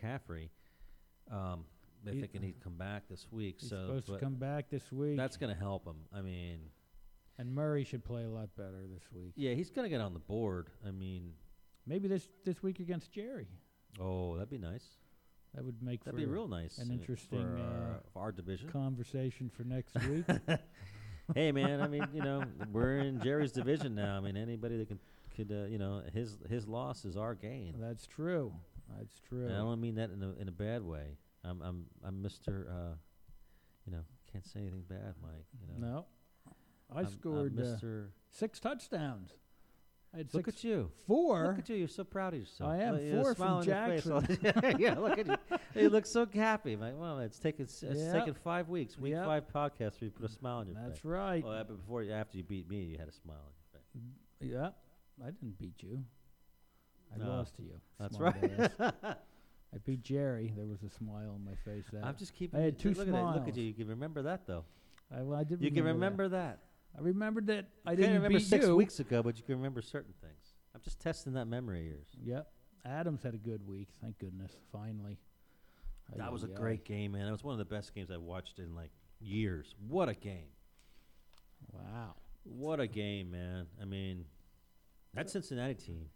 they're thinking he'd come back this week. He's so supposed to come back this week. That's going to help him. I mean, and Murray should play a lot better this week. Yeah, he's going to get on the board. I mean, maybe this week against Jerry. Oh, that'd be nice. That would make that'd be real nice. An interesting for our division conversation for next week. Hey man, I mean, we're in Jerry's division now. I mean, anybody that could his loss is our gain. That's true. That's true. And I don't mean that in a bad way. I'm Mr. Can't say anything bad, Mike. No, I scored Mr. 6 touchdowns. I had Look at you. 4. Look at you. You're so proud of yourself. I am. 4 from Jackson. Yeah, look at you. You look so happy. I'm like, well, it's taken 5 weeks. Week 5 podcast where you put a smile on your face. That's right. Well, but after you beat me, you had a smile on your face. Yeah. I didn't beat you. I lost to you. That's right. I beat Jerry. There was a smile on my face. I'm just keeping. I had 2 smiles. Look at you. You can remember that, though. I did. You can remember that. I remembered that I didn't remember beat 6 you. weeks ago, but you can remember certain things. I'm just testing that memory of yours. Yep. Adams had a good week. Thank goodness. Finally. That was a great game, man. It was one of the best games I've watched in years. What a game. Wow. What a game, man. I mean, that Cincinnati team,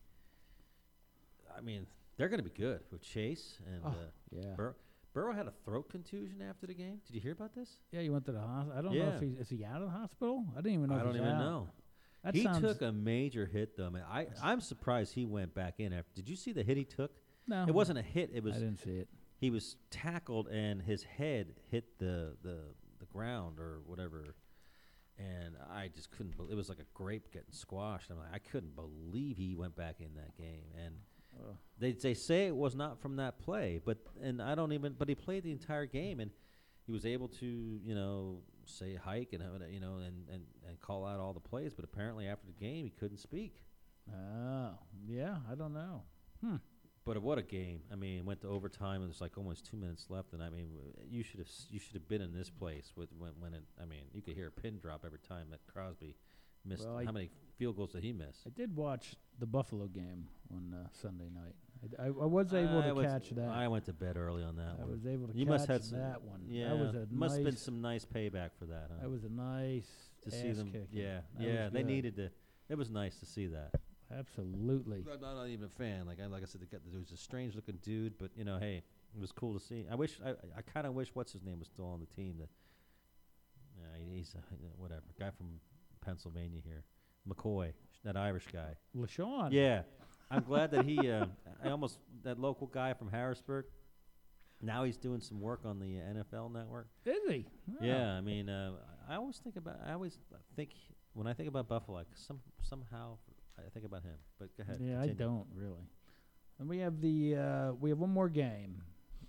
they're going to be good with Chase and Burrow had a throat contusion after the game. Did you hear about this? Yeah, he went to the hospital. I don't know if is he out of the hospital? I didn't even know. I don't even know. That he took a major hit, though. Man, I'm surprised he went back in after. Did you see the hit he took? No, it wasn't a hit. It was. I didn't see it. He was tackled and his head hit the ground or whatever, and I just couldn't. It was like a grape getting squashed. I'm like, I couldn't believe he went back in that game. And they say it was not from that play, but he played the entire game and he was able to say hike and and call out all the plays, but apparently after the game he couldn't speak. Oh, yeah, I don't know. But what a game! I mean, it went to overtime and there's almost 2 minutes left, and you should have been in this place when it. You could hear a pin drop every time that Crosby missed. How many field goals did he miss? I did watch the Buffalo game on Sunday night. I was able to catch that. I went to bed early on that one. I was able to you catch must have that one. Yeah, that was must have been some nice payback for that. Huh? That was a nice to see them. Kicking. Yeah, they needed to. It was nice to see that. Absolutely. I'm not even a fan. Like I said, there was a strange looking dude, but hey, it was cool to see. I kind of wish what's his name was still on the team. He's whatever guy from Pennsylvania here, McCoy, that Irish guy. LaShawn. Yeah, I'm glad that he. That local guy from Harrisburg. Now he's doing some work on the NFL Network. Is he? Oh. Yeah, I always think when I think about Buffalo, somehow. I think about him, but go ahead. Yeah, continue. I don't really. And we have we have one more game.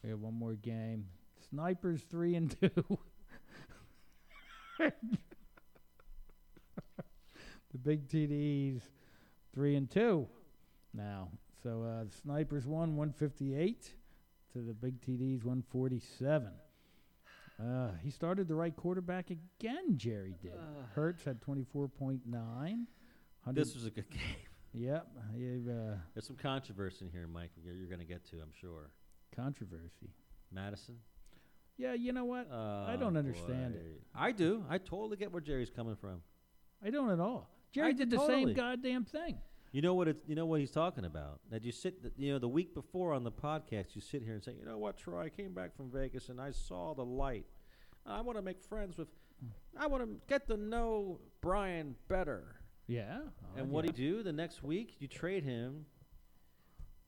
Snipers 3-2. The Big TDs 3-2 now. So the Snipers won 158 to the Big TDs 147. He started the right quarterback again. Jerry did. Hurts had 24.9. This was a good game. Yep. There's some controversy in here, Mike. You're going to get to, I'm sure. Controversy. Madison? Yeah, you know what? I don't understand it. I do. I totally get where Jerry's coming from. I don't at all. Jerry did the same goddamn thing. You know what he's talking about? That you sit, the week before on the podcast, you sit here and say, you know what, Troy, I came back from Vegas and I saw the light. I want to make friends I want to get to know Brian better. Yeah. And what do you do the next week? You trade him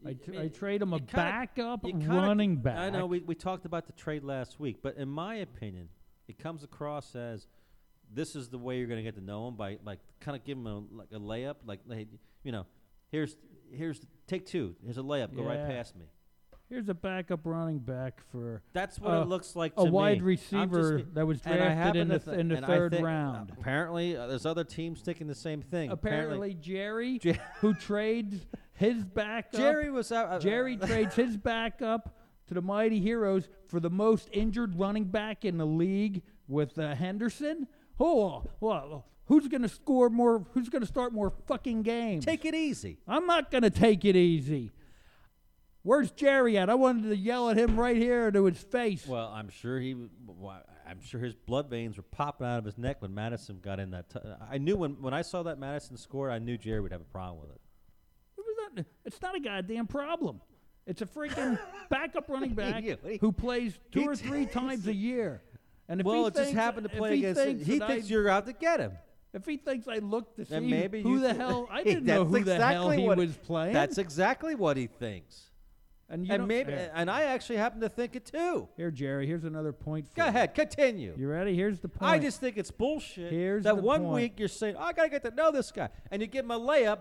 I trade him a kinda- backup you kinda- running back. I know we talked about the trade last week, but in my opinion, it comes across as this is the way you're going to get to know him by like kind of give him a layup, like hey, here's take two. Here's a layup. Go right Yeah. past me. Here's a backup running back for That's what it looks like to a me. wide I'm receiver just- that was and I drafted happen in to the in the and I third think, round. Apparently, there's other teams thinking the same thing. Apparently, Jerry, Jer- who trades his backup, Jerry was out. Jerry trades his backup to the Mighty Heroes for the most injured running back in the league with Henderson. Oh, well, who's going to score more? Who's going to start more fucking games? Take it easy. I'm not going to take it easy. Where's Jerry at? I wanted to yell at him right here to his face. Well, I'm sure I'm sure his blood veins were popping out of his neck when Madison got in that. I knew when I saw that Madison score, I knew Jerry would have a problem with it. It's not a goddamn problem. It's a freaking backup running back Yeah, who plays two or three times a year. And if Well, he it just thinks- happened to if play he against. thinks He that thinks I- you're out to get him. If he thinks I look to And see maybe who you the th- hell, I didn't know That's who the hell exactly he what- was playing. That's exactly what he thinks. and you And don't- maybe, here, and I actually happen to think it too. here, Jerry. Here's another point. For Go you. ahead, continue. You ready? Here's the point. I just think it's bullshit. Here's that the one point. week you're saying, "Oh, I gotta get to know this guy," and you give him a layup.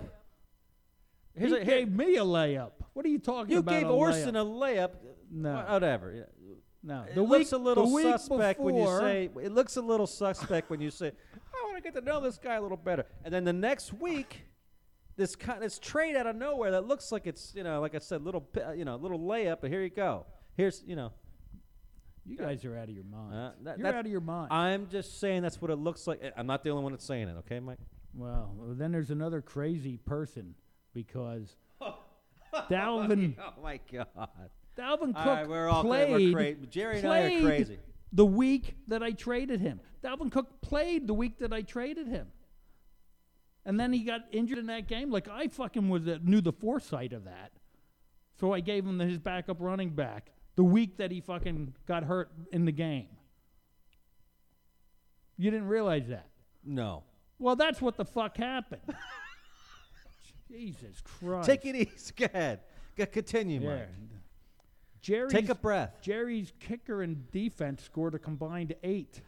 he gave me a layup. What are you talking You about? gave a Orson layup? a layup. No. Whatever. Yeah. No. It looks a little the week suspect when you before- say. It looks a little suspect when you say, "I want to get to know this guy a little better," and then the next week, this trade out of nowhere that looks like it's like I said, little layup. But here you go. Here's You guys are out of your mind. You're that's- out of your mind. I'm just saying that's what it looks like. I'm not the only one that's saying it. Okay, Mike. Well, then there's another crazy person because Dalvin Oh my God. Dalvin Cook All right, we're all played. crazy. Jerry and I are played crazy. The week that I traded him, Dalvin Cook played the week that I traded him, and then he got injured in that game. Like I fucking knew the foresight of that, so I gave him his backup running back the week that he fucking got hurt in the game. You didn't realize that? No. Well, that's what the fuck happened. Jesus Christ! Take it easy. Go ahead. Continue, Yeah. Mike. Jerry's, Take a breath. Jerry's kicker and defense scored a combined 8.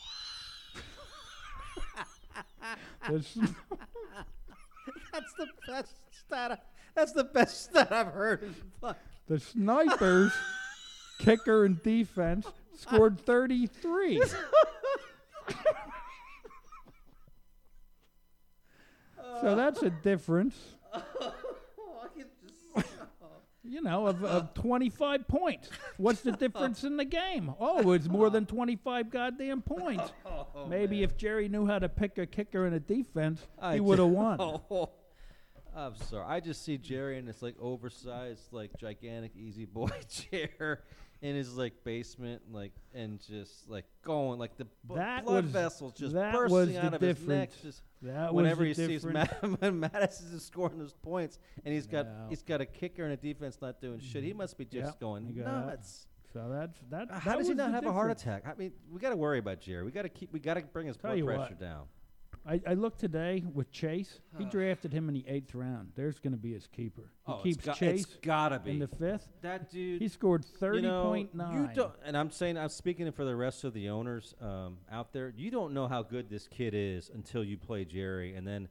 That's- That's the best stat. That's the best stat I've heard. the Snipers, kicker and defense, scored 33. So that's a difference, of 25 points. What's the difference in the game? Oh, it's more than 25 goddamn points. Maybe if Jerry knew how to pick a kicker and a defense, he would have won. Oh, I'm sorry. I just see Jerry in this oversized, gigantic easy boy chair in his basement, and just going the That blood was- vessels just that was bursting the out of his neck. difference. Just That whenever was he the sees difference. Madison is scoring those points, and he's got No. a kicker and a defense not doing shit. He must be just Yep, going he got- nuts. So that's that. How that does he was not the have a heart difference. attack? I mean, we got to worry about Jerry. We got to bring his Tell blood you pressure what. down. I looked today with Chase. He drafted him in the 8th round. There's going to be his keeper. He keeps Chase It's gotta be in the 5th. that dude. He scored you know, 30.9. you don't, and I'm speaking for the rest of the owners out there. You don't know how good this kid is until you play Jerry, and then,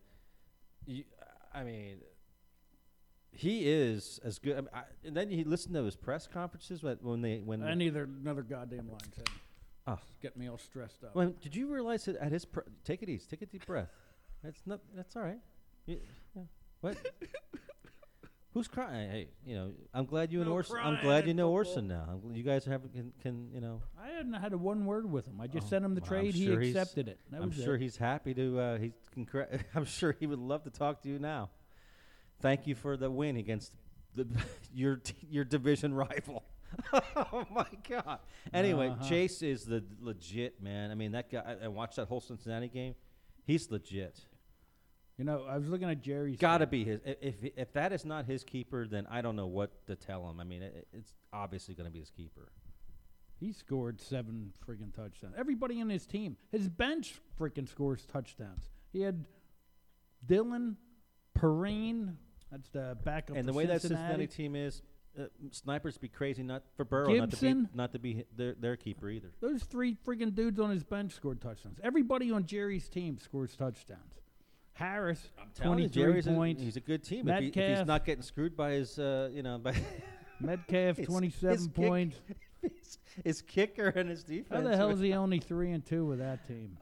he is as good. And then you listen to his press conferences when Another goddamn line said. Oh. Get me all stressed up. Well, did you realize that at his take it easy, take a deep breath. That's all right. Yeah. What? Who's crying? Hey, I'm glad you and No Orson. I'm crying glad you in know football. Orson now. You guys can. I hadn't had a one word with him. I just Oh, sent him the well, I'm trade. He sure he's- accepted it. That I'm was sure it. he's happy to. I'm sure he would love to talk to you now. Thank you for the win against your division rival. Oh my God! Anyway, Uh-huh. Chase is the legit man. I mean, that guy. I watched that whole Cincinnati game. He's legit. I was looking at Jerry's. Got to be his. If that is not his keeper, then I don't know what to tell him. I mean, it's obviously going to be his keeper. He scored 7 freaking touchdowns. Everybody in his team, his bench freaking scores touchdowns. He had Dylan, Perrine, That's the backup. And for the way that Cincinnati. Cincinnati team is, snipers be crazy not for Burrow Gibson? not to be their keeper either. Those three freaking dudes on his bench scored touchdowns. Everybody on Jerry's team scores touchdowns. Harris, I'm telling you, 23 Jerry's points. he's a good team. If he's Metcalf. not getting screwed by his, by Metcalf, his 27 points. his kicker and his defense. How the hell is he only 3-2 with that team?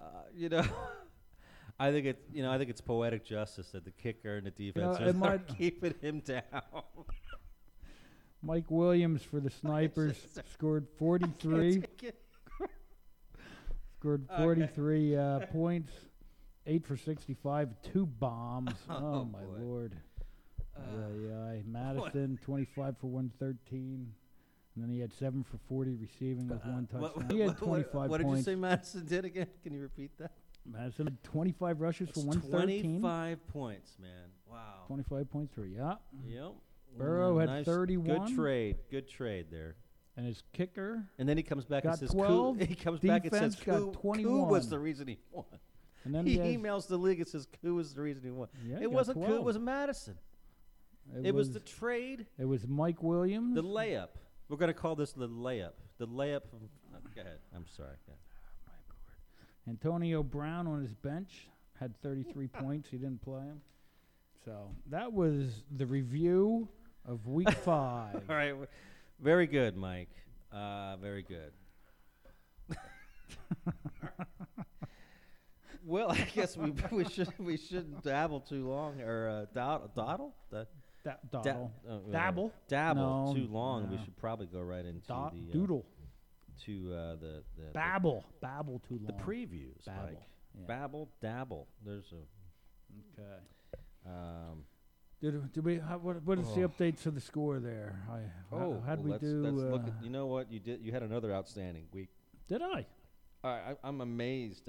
I think it's poetic justice that the kicker and the defense it are might- keeping him down. Mike Williams for the Snipers scored 43. Scored 43 points, 8 for 65, 2 bombs. Oh my boy. Lord. Madison, 25 for 113. And then he had 7 for 40 receiving with 1 touchdown. He had 25 what did points. you say Madison did again? Can you repeat that? Madison had 25 rushes for That's 113. 25 points, man. Wow. 25.3, yeah. Yep. Burrow had nice, 31. Good trade there. And his kicker And then he comes back and got says, 12. He comes back and says, Defense got Koo 21. was the reason he won. And then He has- emails the league and says, Koo was the reason he won. Yeah, he It got wasn't Koo, 12. it was Madison. It was the trade, It was Mike Williams. the layup. We're going to call this the layup. The layup. Go ahead. I'm sorry. Yeah. Antonio Brown on his bench had 33 points. He didn't play him. So that was the review of Week 5. All right. Very good, Mike. Very good. Well, I guess we shouldn't dabble too long or dawdle. Dabble. Dabble No, too long. We no. should probably go right into the Doodle. the Babble too long. the previews. Babble. Like Yeah. babble, dabble. There's a Okay. Did we? What is the updates to the score there? How'd we let's do? look at, you know what you did. You had another outstanding week. Did I? I'm amazed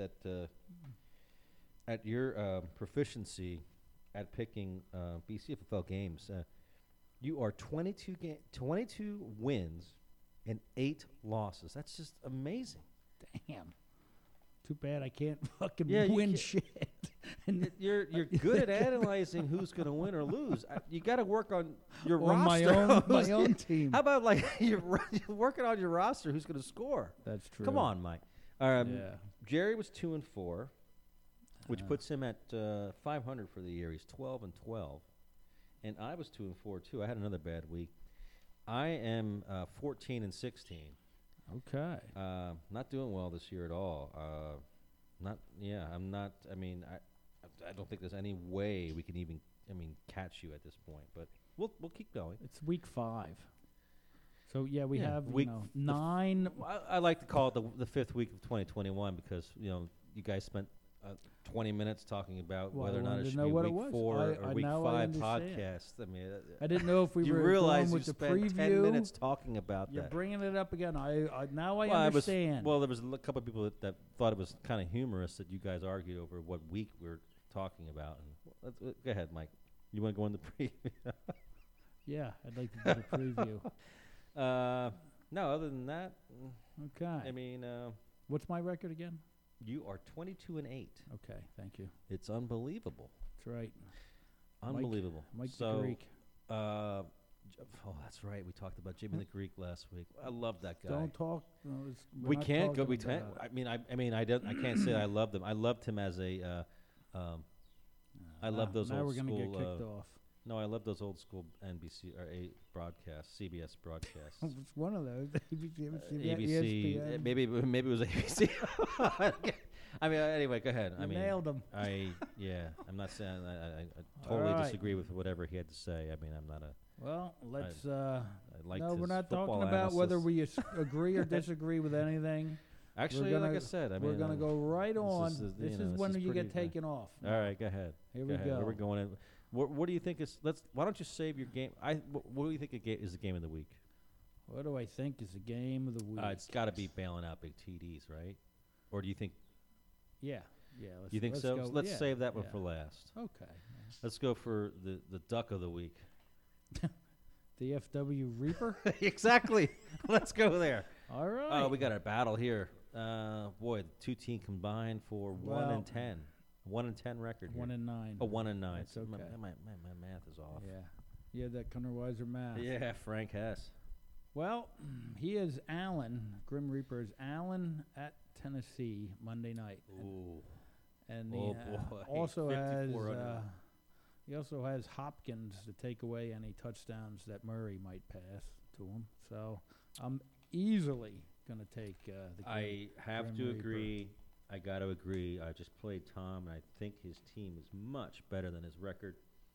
at your proficiency at picking BCFL games. You are 22 wins and 8 losses. That's just amazing. Damn. Too bad I can't fucking Yeah, you win can't- shit. And You're good at analyzing who's going to win or lose. You got to work on your on roster. my own team. How about like you're working on your roster? Who's going to score? That's true. Come on, Mike. Yeah. Jerry was 2-4, which puts him at 500 for the year. He's 12-12, and I was 2-4 too. I had another bad week. I am 14-16. Okay. Not doing well this year at all. I'm not. I mean, I don't think there's any way we can even, catch you at this point. But we'll keep going. It's week 5. So yeah, we Yeah, have week 9. I like to call it the 5th week of 2021 because you guys spent 20 minutes talking about Well, whether or I not wanted it to should know be what it week was. 4 I or week now I 5 understand. podcast. I mean, I didn't know if we you were realize going you with the spent preview. 10 minutes talking about You're that. bringing it up again. I now I Well, understand. there was a couple of people that thought it was kind of humorous that you guys argued over what week we're talking about. And go ahead, Mike. You want to go in the preview? Yeah, I'd like to do the preview. No, other than that, Okay. What's my record again? you are 22-8. Okay, thank you. It's unbelievable. That's right. Unbelievable. Mike so, the Greek. That's right. We talked about Jimmy the Greek last week. I love that guy. Don't talk. No, we're We not can't go. talking We can't. about I can't say I loved him. I loved him as a. I love those now old we're gonna school. get kicked off. No, I love those old school NBC or broadcasts, CBS broadcasts. It's one of those. ABC. ESPN. Maybe it was ABC. Anyway, go ahead. You nailed him. I'm not saying I All totally right. disagree with whatever he had to say. I'm not a. Well, let's. I liked No, we're his not football talking about whether analysis. we agree or disagree with anything. Actually, gonna- like I said, We're going to go right on. is, This you know, is this when is you get pretty, taken off. All right, go ahead. Here Go we ahead. go. Where we're going in. What do you think is? Why don't you save your game? What do you think is the game of the week? What do I think is the game of the week? It's got to be bailing out big TDs, right? Or do you think? Yeah. You think let's so? Go, Let's yeah, save that one yeah. for last. Okay. Let's go for the duck of the week. The FW Reaper. Exactly. Let's go there. All right. Oh, we got a battle here. Boy, the two team combined for 1 Well, and 10. 1-10 record here. 1-9. Oh, 1-9. That's So okay. my math is off. Yeah. You had that Cunnerweiser math. Yeah, Frank Hess. Well, he is Allen. Grim Reaper is Allen at Tennessee Monday night. Ooh. And Oh, he boy. also has 5400. he also has Hopkins to take away any touchdowns that Murray might pass to him. So I'm easily going to take the I have Grim to Reaper. agree. I got to agree. I just played Tom, and I think his team is much better than his record.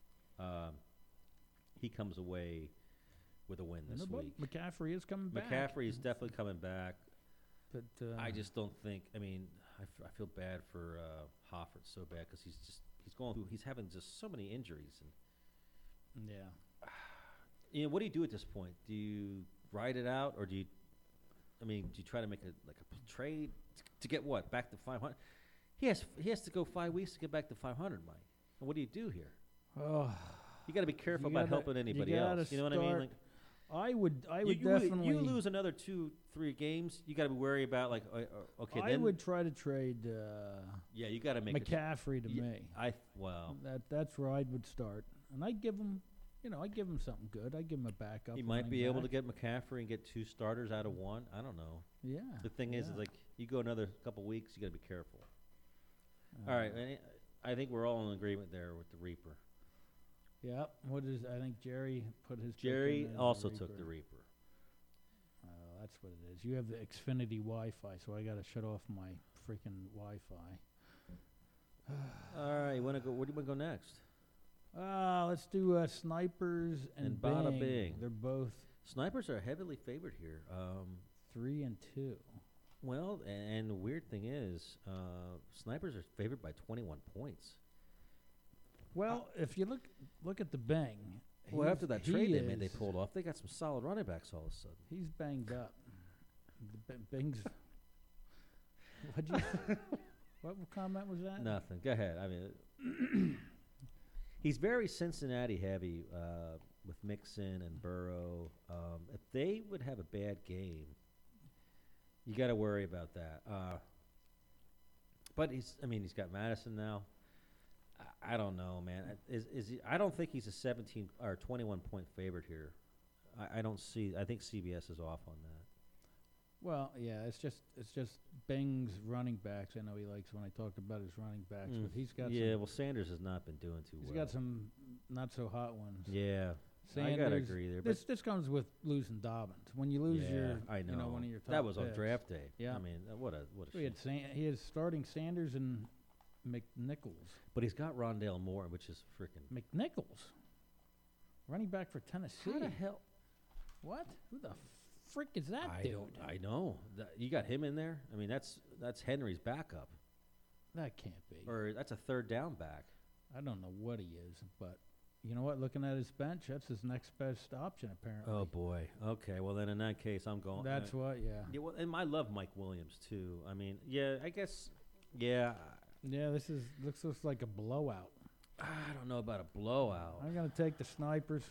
He comes away with a win this week. McCaffrey is coming back. McCaffrey is definitely coming back. But I just don't think. I mean, I feel bad for Hofford so bad because he's having just so many injuries. And yeah. you know, what do you do at this point? Do you ride it out, or do you? I mean, do you try to make a trade to get what back to 500? He has to go 5 weeks to get back to 500, Mike. And what do you do here? Oh, You got to be careful You about gotta- helping you anybody gotta else. You know what I mean? start- Like, I would you definitely. you lose another 2-3 games, you got to be worried about like okay. I then would try to trade yeah, you got to make McCaffrey to Yeah, me. well, That's where I would start, and I give him, I give him something good. I give him a backup. you might be running able to back. get McCaffrey and get 2 starters out of 1. I don't know. Yeah. The thing is yeah. like you go another couple weeks, you got to be careful. Uh, All right, I think we're all in agreement there with the Reaper. Yeah. What is? I think Jerry put his. pick Jerry in as also took the Reaper. That's what it is. You have the Xfinity Wi-Fi, so I got to shut off my freaking Wi-Fi. All right, you want to go? Where do you want to go next? Let's do snipers and bada bing. They're both Snipers are heavily favored here. 3 and 2. Well, and the weird thing is, Snipers are favored by 21 points. Well, if you look at the Bing. Well, after that trade they is- pulled off, they got some solid running backs all of a sudden. He's banged up. The Bing's. What'd you? What comment was that? Nothing. Go ahead. I mean, he's very Cincinnati heavy with Mixon and Burrow. If they would have a bad game, you got to worry about that. But he's got Madison now. I don't know, man. Is he, I don't think he's a 17 or 21 point favorite here. I don't see. I think CBS is off on that. Well, yeah, it's just Bing's running backs. I know he likes when I talk about his running backs, but he's got well, Sanders has not been doing too well. he's got some not so hot ones. Yeah, Sanders, I gotta agree there. But This comes with losing Dobbins. When you lose your I know. one of your top that was on picks. draft day. Yeah. I mean, what a He had he is starting Sanders and McNichols. But he's got Rondale Moore, which is freaking. McNichols, running back for Tennessee. How the hell? What? Who the frick is that I dude? don't. I know. You got him in there. I mean, that's Henry's backup, That can't be. or that's a third down back. I don't know what he is, but you know what? Looking at his bench, that's his next best option, apparently. Oh boy. Okay. Well, then in that case, I'm going. That's what. Yeah. Yeah. Well, and I love Mike Williams too. I mean, yeah. I guess. Yeah. Yeah. This looks like a blowout. I don't know about a blowout. I'm gonna take the snipers.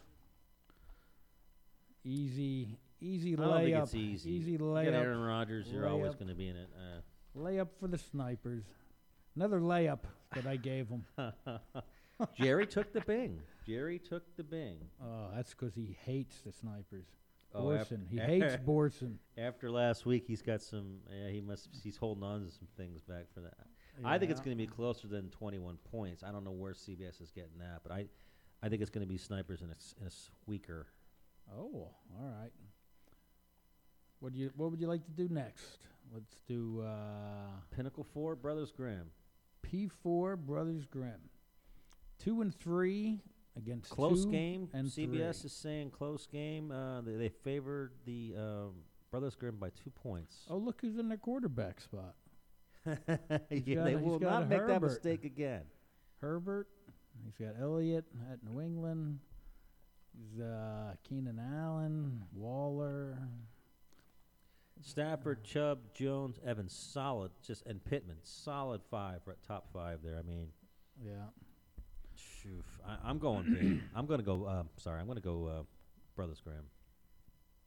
Easy I don't think layup. it's easy. Easy You got layup. Aaron Rodgers. You're always Layup. going to be in it. Layup for the snipers. Another layup that I gave him. Jerry took the Bing. Jerry took the Bing. Oh, that's because he hates the snipers. Oh, Borson. He hates Borson. After last week, he's got some. He's holding on to some things back for that. I think it's Yeah. going to be closer than 21 points. I don't know where CBS is getting that, but I think it's going to be snipers in a squeaker. Oh, all right. What would you like to do next? Let's do Pinnacle 4, Brothers Grimm. P4 Brothers Grimm. 2 and 3 against Close 2 game. and CBS 3. is saying close game. They favored the Brothers Grimm by 2 points. Oh, look who's in their quarterback spot. Yeah, got they a- will he's got not a make that Herbert. mistake again. Herbert. He's got Elliott at New England. He's Keenan Allen, Waller. Stafford, Chubb, Jones, Evans, solid, and Pittman, solid 5, top 5 there. I mean, Yeah. phew, I'm going big. I'm going to go. I'm going to go Brothers Grimm.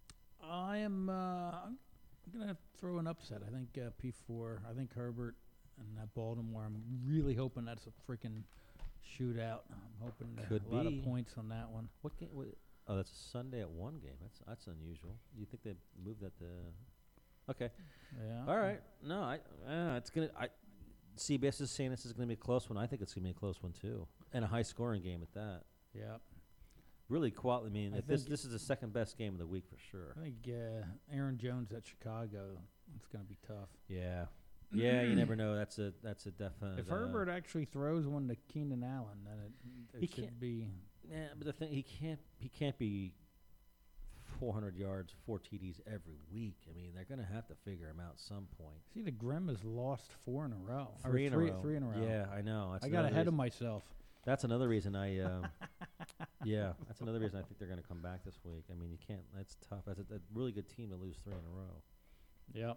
I'm going to throw an upset. I think P4. I think Herbert and Baltimore. I'm really hoping that's a freaking shootout. I'm hoping Could a lot be. of points on that one. What game? Oh, that's a Sunday at 1 game. That's unusual. You think they moved that to? Okay. Yeah. All right. No, it's gonna. CBS is saying this is gonna be a close one. I think it's gonna be a close one too, and a high scoring game at that. Yeah. Really quality. I mean, I if this think is the second best game of the week for sure. I think Aaron Jones at Chicago. It's going to be tough. Yeah. Yeah. You never know. That's a definite. If Herbert actually throws one to Keenan Allen, then He it should can't- be. Yeah, but the thing he can't be 400 yards, 4 TDs every week. I mean, they're gonna have to figure him out at some point. See, the Grimm has lost 4 in a row. Or 3 in a row. 3 in a row. Yeah, I know. That's I got another ahead of reason- myself. That's another reason I. Yeah, that's another reason I think they're gonna come back this week. I mean, you can't. That's tough. That's a really good team to lose 3 in a row. Yep.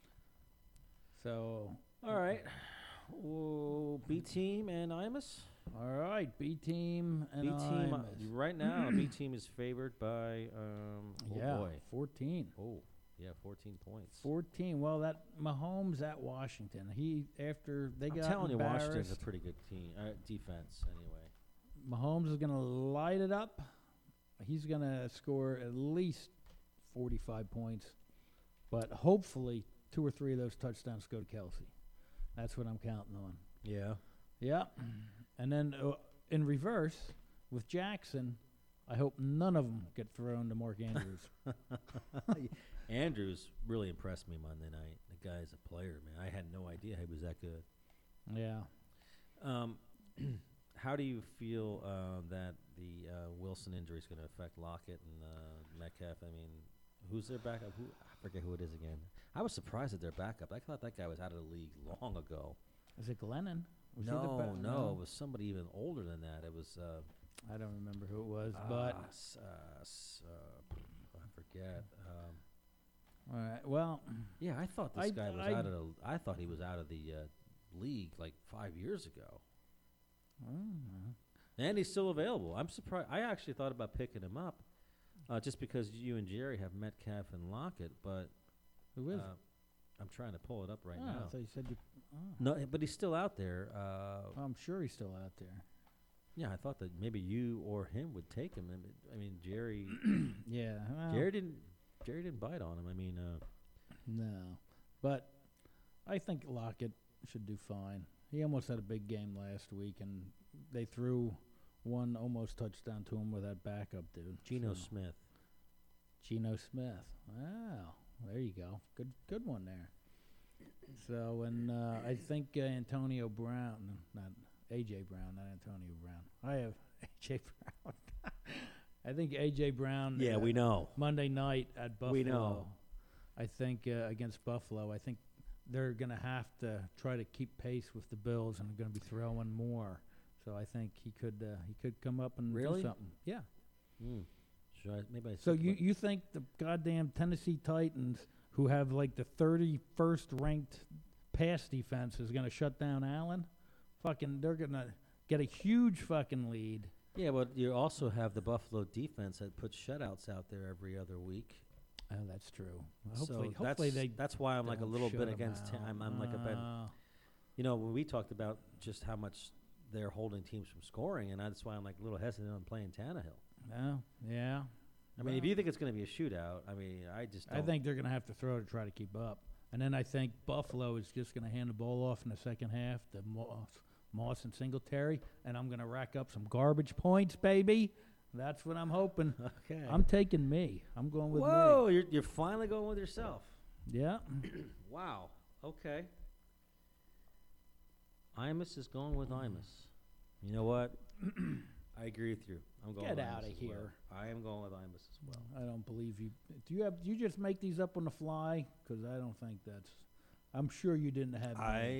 So. All right. B team and Imus. All right, B team and B team Imus. right now. B team is favored by. Oh Yeah, boy. 14. Oh yeah, 14 points. 14. Well, that Mahomes at Washington. After they I'm got telling you, embarrassed, Washington's a pretty good team. Defense anyway. Mahomes is going to light it up. He's going to score at least 45 points, but hopefully 2 or 3 of those touchdowns go to Kelsey. That's what I'm counting on. Yeah. Yeah. And then in reverse, with Jackson, I hope none of them get thrown to Mark Andrews. Andrews really impressed me Monday night. The guy's a player, man. I had no idea he was that good. Yeah. How do you feel that the Wilson injury is going to affect Lockett and Metcalf? I mean, who's their backup? I forget who it is again. I was surprised at their backup. I thought that guy was out of the league long ago. Is it Glennon? Was he the No, it was somebody even older than that. It was. I don't remember who it was, but I forget. all right. Well, Yeah, I thought this guy was out of the. I thought he was out of the league like 5 years ago, and he's still available. I'm surprised. I actually thought about picking him up, just because you and Jerry have Metcalf and Lockett. But who is? I'm trying to pull it up right I now. thought you said you. No, but he's still out there. I'm sure he's still out there. Yeah, I thought that maybe you or him would take him. I mean, Jerry. Yeah. Well, Jerry didn't bite on him. I mean, no, but I think Lockett should do fine. He almost had a big game last week, and they threw one almost touchdown to him with that backup dude. Geno So- Smith. Geno Smith. Wow, there you go. Good one there. So, and I think Antonio Brown, not A.J. Brown, not Antonio Brown. I have A.J. Brown. I think A.J. Brown. Yeah, we know. Monday night at Buffalo. We know. I think against Buffalo, I think they're going to have to try to keep pace with the Bills, and they're going to be throwing more. So I think he could come up and Really? do something. Yeah. Should I, maybe I So think about- you think the goddamn Tennessee Titans, who have like the 31st ranked pass defense, is going to shut down Allen? Fucking, they're going to get a huge fucking lead. Yeah, but you also have the Buffalo defense that puts shutouts out there every other week. Oh, that's true. So Hopefully that's why I'm like a don't little shut bit 'em against. out. I'm like a bit. You know, when we talked about just how much they're holding teams from scoring, and that's why I'm like a little hesitant on playing Tannehill. No, yeah. I mean, if you think it's going to be a shootout, I mean, I just don't. I think they're going to have to throw to try to keep up. And then I think Buffalo is just going to hand the ball off in the second half to Moss and Singletary, and I'm going to rack up some garbage points, baby. That's what I'm hoping. Okay. I'm taking me. I'm going with Whoa, you're finally going with yourself. me. Yeah. Wow. Okay. Imus is going with Imus. You know what? I agree with you. I'm going Get with outta Imus as here. well. I am going with Imus as well. I don't believe you. Do you just make these up on the fly? Because I don't think that's. I'm sure you didn't have.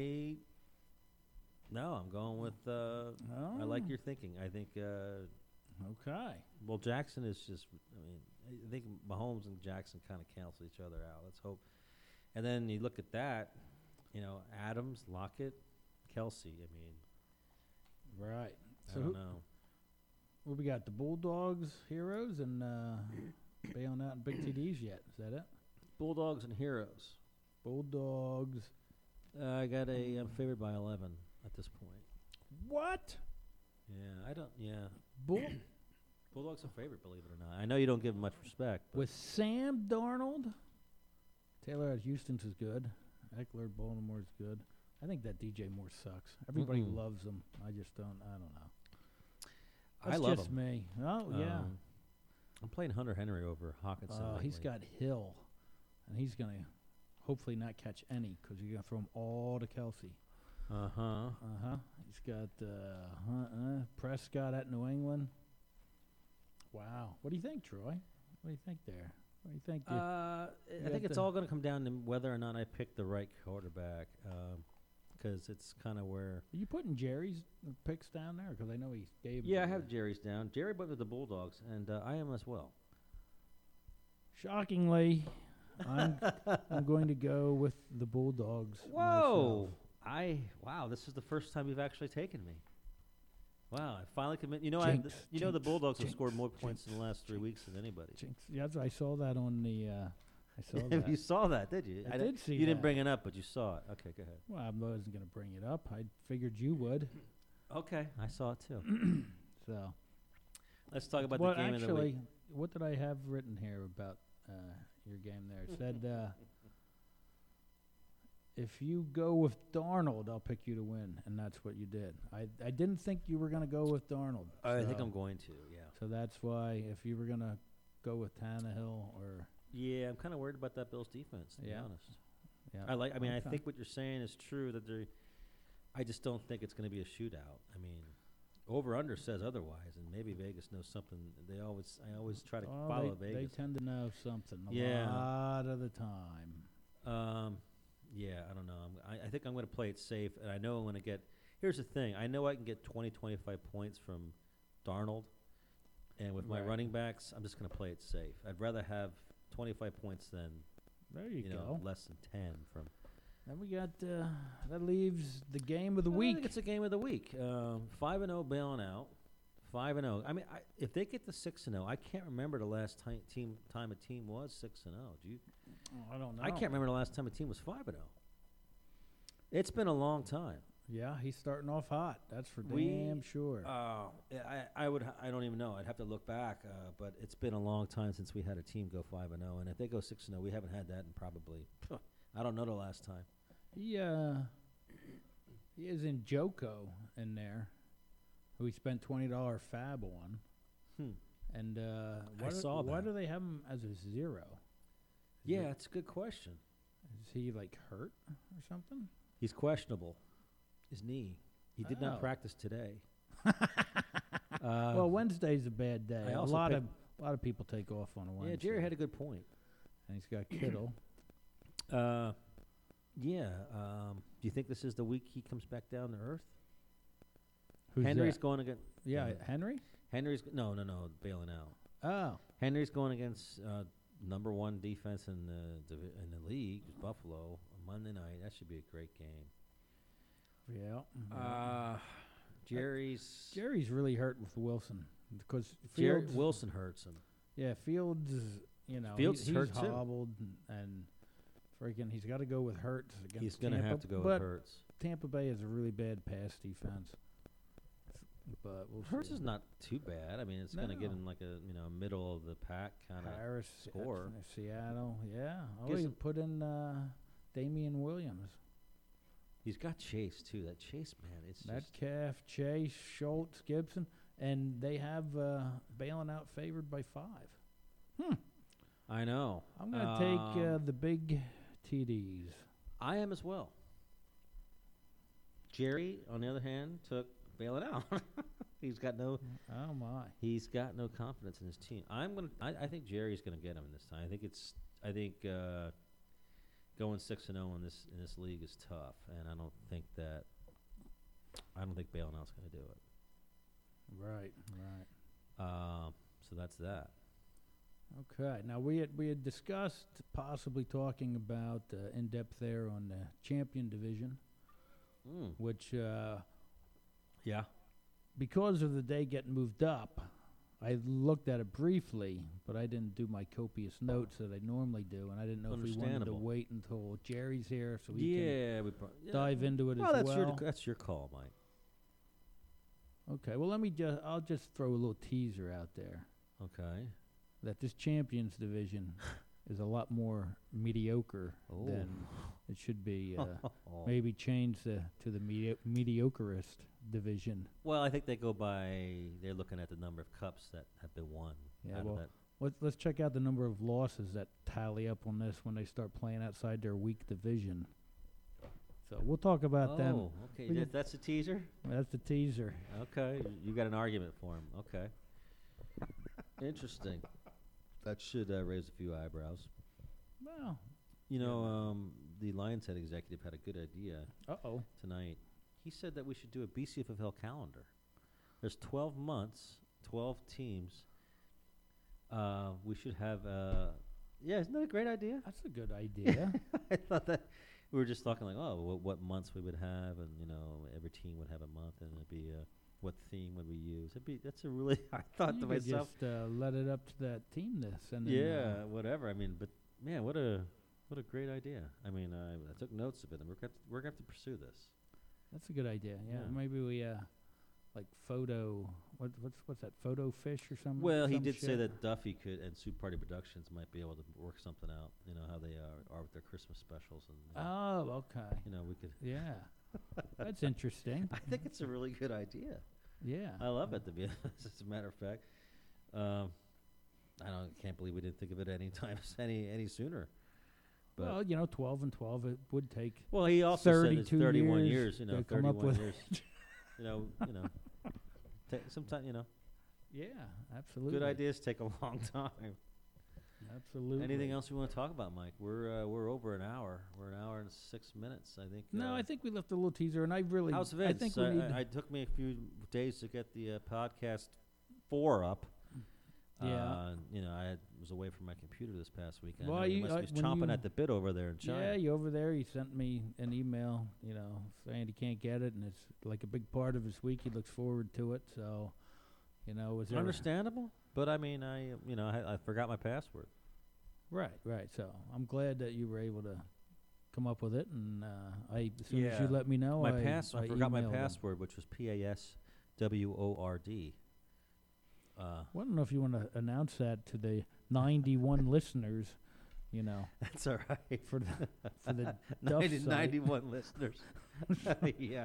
No, I'm going with. I like your thinking. I think. Okay. Well, Jackson is just. I mean, I think Mahomes and Jackson kind of cancel each other out. Let's hope. And then you look at that. You know, Adams, Lockett, Kelsey. I mean, Right. I So don't know. what we got? The Bulldogs, Heroes, and bailing out in big TDs yet? Is that it? Bulldogs and Heroes. Bulldogs I got I'm favored by 11 at this point. What? Yeah, I don't. Yeah, Bull Bulldogs are favorite, believe it or not. I know you don't give them much respect. But with Sam Darnold? Taylor at Houston's is good. Eckler at Baltimore's good. I think that DJ Moore sucks. Everybody Mm-mm. loves him. I just don't. I don't know. I That's love just him. me. Oh yeah. I'm playing Hunter Henry over Hawkinson. He's lately. got Hill, and he's gonna hopefully not catch any because you're gonna throw him all to Kelsey. Uh-huh. He's got Prescott at New England. Wow. What do you think, Troy? What do you think there? What do you think? I got think it's the- all going to come down to whether or not I pick the right quarterback, because it's kind of where. Are you putting Jerry's picks down there? Because I know he gave. Yeah, I have Jerry's down. Jerry went with the Bulldogs, and I am as well. Shockingly, I'm going to go with the Bulldogs. Whoa! myself. Wow! This is the first time you've actually taken me. Wow! I finally commit. You know, Jinx, the jinx, Bulldogs have jinx, scored more points jinx, in the last 3 weeks than anybody. Jinx. Yeah, I saw that on the. I saw that. You saw that, did you? I did see You didn't that. bring it up, but you saw it. Okay, go ahead. Well, I wasn't going to bring it up. I figured you would. Okay, I saw it too. So. Let's talk about Well, the game of the week. actually, what did I have written here about your game there? It said, if you go with Darnold, I'll pick you to win, and that's what you did. I didn't think you were going to go with Darnold. I think so- I'm going to. Yeah. So that's why if you were going to go with Tannehill or Yeah, I'm kind of worried about that Bills defense. To be Yeah. honest, yeah, I Okay. think what you're saying is true. That I just don't think it's going to be a shootout. I mean, over under says otherwise, and maybe Vegas knows something. I always try to Well, follow they Vegas. tend to know something a Yeah. lot of the time. Yeah, I don't know. I think I'm going to play it safe, and I know I'm going to get. Here's the thing: I know I can get 20, 25 points from Darnold, and with my Right. running backs, I'm just going to play it safe. I'd rather have 25 points than There you, go. less than 10 from. Then we got that leaves the game of the I week. think it's a game of the week. 5-0 bailing out. 5-0. I mean, if they get to 6-0, I can't remember the last time a team was 6-0. Do you? I don't know. I can't remember the last time a team was 5-0. It's been a long time. Yeah, he's starting off hot. That's for We- damn sure. I would. I don't even know. I'd have to look back. But it's been a long time since we had a team go 5-0, and if they go 6-0, we haven't had that in probably. I don't know the last time. He is in Joko in there, who he spent $20 fab on. Hmm. And saw why that. do they have him as a 0? Yeah, it's a good question. Is he like hurt or something? He's questionable. His knee. He did Oh. not practice today. Well, Wednesday's a bad day. I A also lot picked- of people take off on a Wednesday. Yeah, Jerry had a good point. and he's got Kittle. Yeah. Do you think this is the week he comes back down to earth? Who's Henry's that? going against. Yeah, Henry. Henry's no, bailing out. Oh, Henry's going against number one defense in the league, Buffalo, on Monday night. That should be a great game. yeah. Jerry's really hurt with Wilson because Jerry Fields. Wilson hurts him. Yeah, Fields. Fields is he's hurt, too. hobbled and freaking. He's got to go with Hurts against. He's going to Tampa, have to go but with Hurts. Tampa Bay has a really bad pass defense. But we'll Hurts see. is not too bad. I mean, it's going to get No. him like a middle of the pack kind of. Harris, score. Seattle. Yeah. Oh, Gives he him- put in Damian Williams. He's got Chase too. That Chase man, it's just Metcalf, Chase, Schultz, Gibson, and they have bailing out favored by 5. I know. I'm going to take the big TDs. I am as well. Jerry, on the other hand, took bailing out. He's got no confidence in his team. I think Jerry's gonna get him this time. I think going 6-0 in this league is tough, and I don't think bailing out's gonna do it. Right. So that's that. Okay. Now we had discussed possibly talking about in depth there on the champion division, which Yeah. because of the day getting moved up, I looked at it briefly, but I didn't do my copious notes that I normally do, and I didn't know if we wanted to Understandable. wait until Jerry's here so we Yeah, can yeah, dive into it well, as that's well. that's your call, Mike. Okay, well, I'll just throw a little teaser out there Okay. that this Champions Division is a lot more mediocre Oh. than it should be. Oh. Maybe change to the mediocreist division. Well, I think they go by. They're looking at the number of cups that have been won. Yeah, out well, of that. Let's check out the number of losses that tally up on this when they start playing outside their weak division. So we'll talk about them. Oh, okay. We get- That's a teaser. That's the teaser. Okay, you got an argument for him. Okay. Interesting. That should raise a few eyebrows. Well, You know, the Lions Head executive had a good idea uh-oh. tonight. He said that we should do a BCFFL calendar. There's 12 months, 12 teams. We should have. Yeah, isn't that a great idea? That's a good idea. I thought that we were just talking like, oh, what months we would have, and every team would have a month, and it'd be what theme would we use? That's a really. I thought You to could myself, just let it up to that team this. And then, yeah, whatever. I mean, but man, what a great idea. I mean, I took notes of it, and we're gonna have to pursue this. that's a good idea. Yeah, Yeah. maybe we like photo. What's that? Photo fish or something? Well, he some did say shit? that Duffy could and Soup Party Productions might be able to work something out. You know how they are with their Christmas specials, and Oh, okay. we could. Yeah, that's interesting. I think it's a really good idea. Yeah, I love it, to be honest. As a matter of fact, can't believe we didn't think of it any sooner. But well, 12 and 12, it would take. well, he also said it's 32 31 years years. to come up 31 with years. Sometimes Yeah, absolutely. good ideas take a long time. Absolutely. Anything else you want to talk about, Mike? We're over an hour. We're an hour and 6 minutes, I think. No, I think we left a little teaser, and I really. How's I Vince? think we need. I took me a few days to get the podcast 4 up. Yeah. I was away from my computer this past weekend. Well, I know you- must be when chomping you- at the bit over there in China. Yeah, you over there. He sent me an email, saying he can't get it, and it's like a big part of his week. He looks forward to it. So, was there Understandable, but I mean, I forgot my password. Right. So I'm glad that you were able to come up with it, and as soon as Yeah. you let me know, I I forgot my emailed him. password, which was PASWORD. Well, I don't know if you want to announce that to the 91 listeners, That's all right. for the Duff site. 91 listeners. Yeah.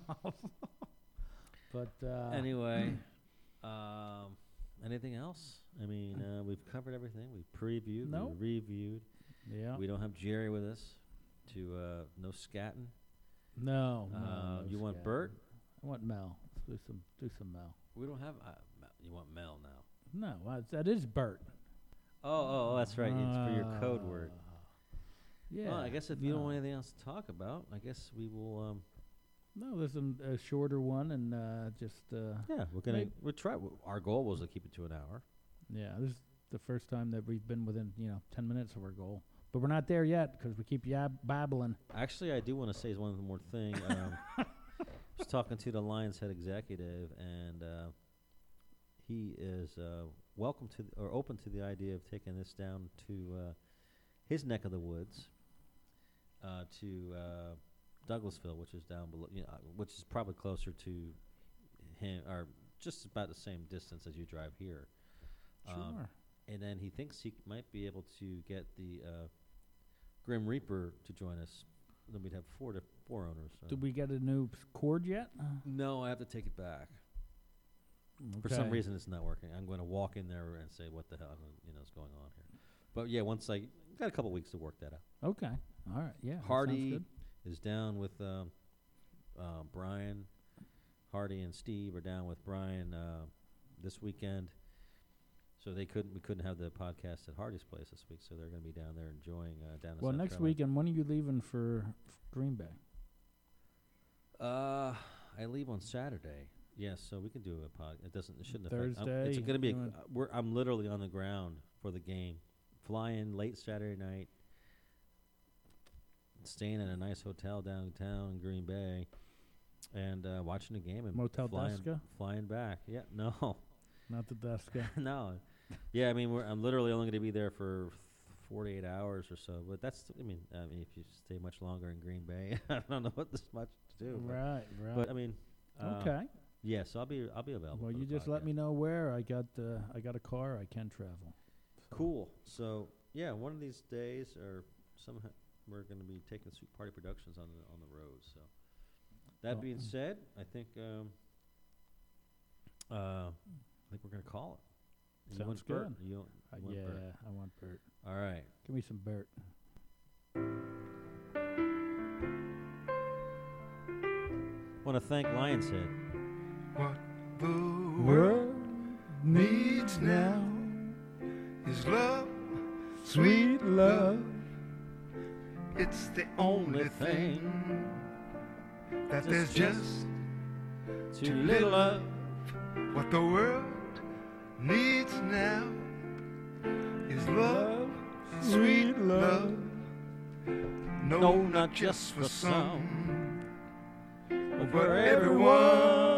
But Anyway, anything else? I mean, we've covered everything. We've previewed. Nope. We reviewed. yeah, We don't have Jerry with us. No scatting. no. You want scam. Bert? I want Mel. Let's do some Mel. We don't have. You want Mel now? No, that is Bert. Oh, that's right. It's for your code word. Yeah. Well, I guess if you don't no. want anything else to talk about, I guess we will. No, there's a shorter one, and just Yeah, we're gonna. Maybe- We'll try. Our goal was to keep it to an hour. yeah. This is the first time that we've been within 10 minutes of our goal, but we're not there yet because we keep babbling. Actually, I do want to say one more thing. I was talking to the Lions Head executive, and he is welcome to or open to the idea of taking this down to his neck of the woods, to Douglasville, which is down below, which is probably closer to him, or just about the same distance as you drive here. Sure. And then he thinks he might be able to get the Grim Reaper to join us. Then we'd have four owners. Did we get a new cord yet? No, I have to take it back. For some reason, it's not working. I'm going to walk in there and say, "What the hell, is going on here?" But yeah, once I got a couple weeks to work that out. Okay. All right. Yeah. that sounds Hardy good. is down with Brian. Hardy and Steve are down with Brian this weekend. So we couldn't have the podcast at Hardy's place this week. So they're going to be down there enjoying down in Well, South next Carolina. weekend, when are you leaving for Green Bay? I leave on Saturday. Yes, so we can do a pod. It shouldn't affect. It's Thursday, going to be. you I'm literally on the ground for the game, flying late Saturday night, staying at a nice hotel downtown in Green Bay, and watching the game and Motel flying, Desca? flying back. Yeah, no, not the desk guy. No. Yeah, I mean, I'm literally only going to be there for 48 hours or so. But that's, I mean, if you stay much longer in Green Bay, I don't know what there's much to do. Right. But I mean, Okay. yes, I'll be available. Well, for you the just let podcast. me know where. I got a car. I can travel. So. Cool. So yeah, one of these days, or somehow, we're going to be taking Sweet Party Productions on the road. So that being said, I think we're going to call it. You Sounds want Bert? good. You want Yeah, Bert? I want Bert. All right. Give me some Bert. Want to thank Lionshead. What the world needs now is love, sweet love. It's the only thing that there's just Too little love. what the world needs now is love, sweet love. No, not just for some, but but everyone.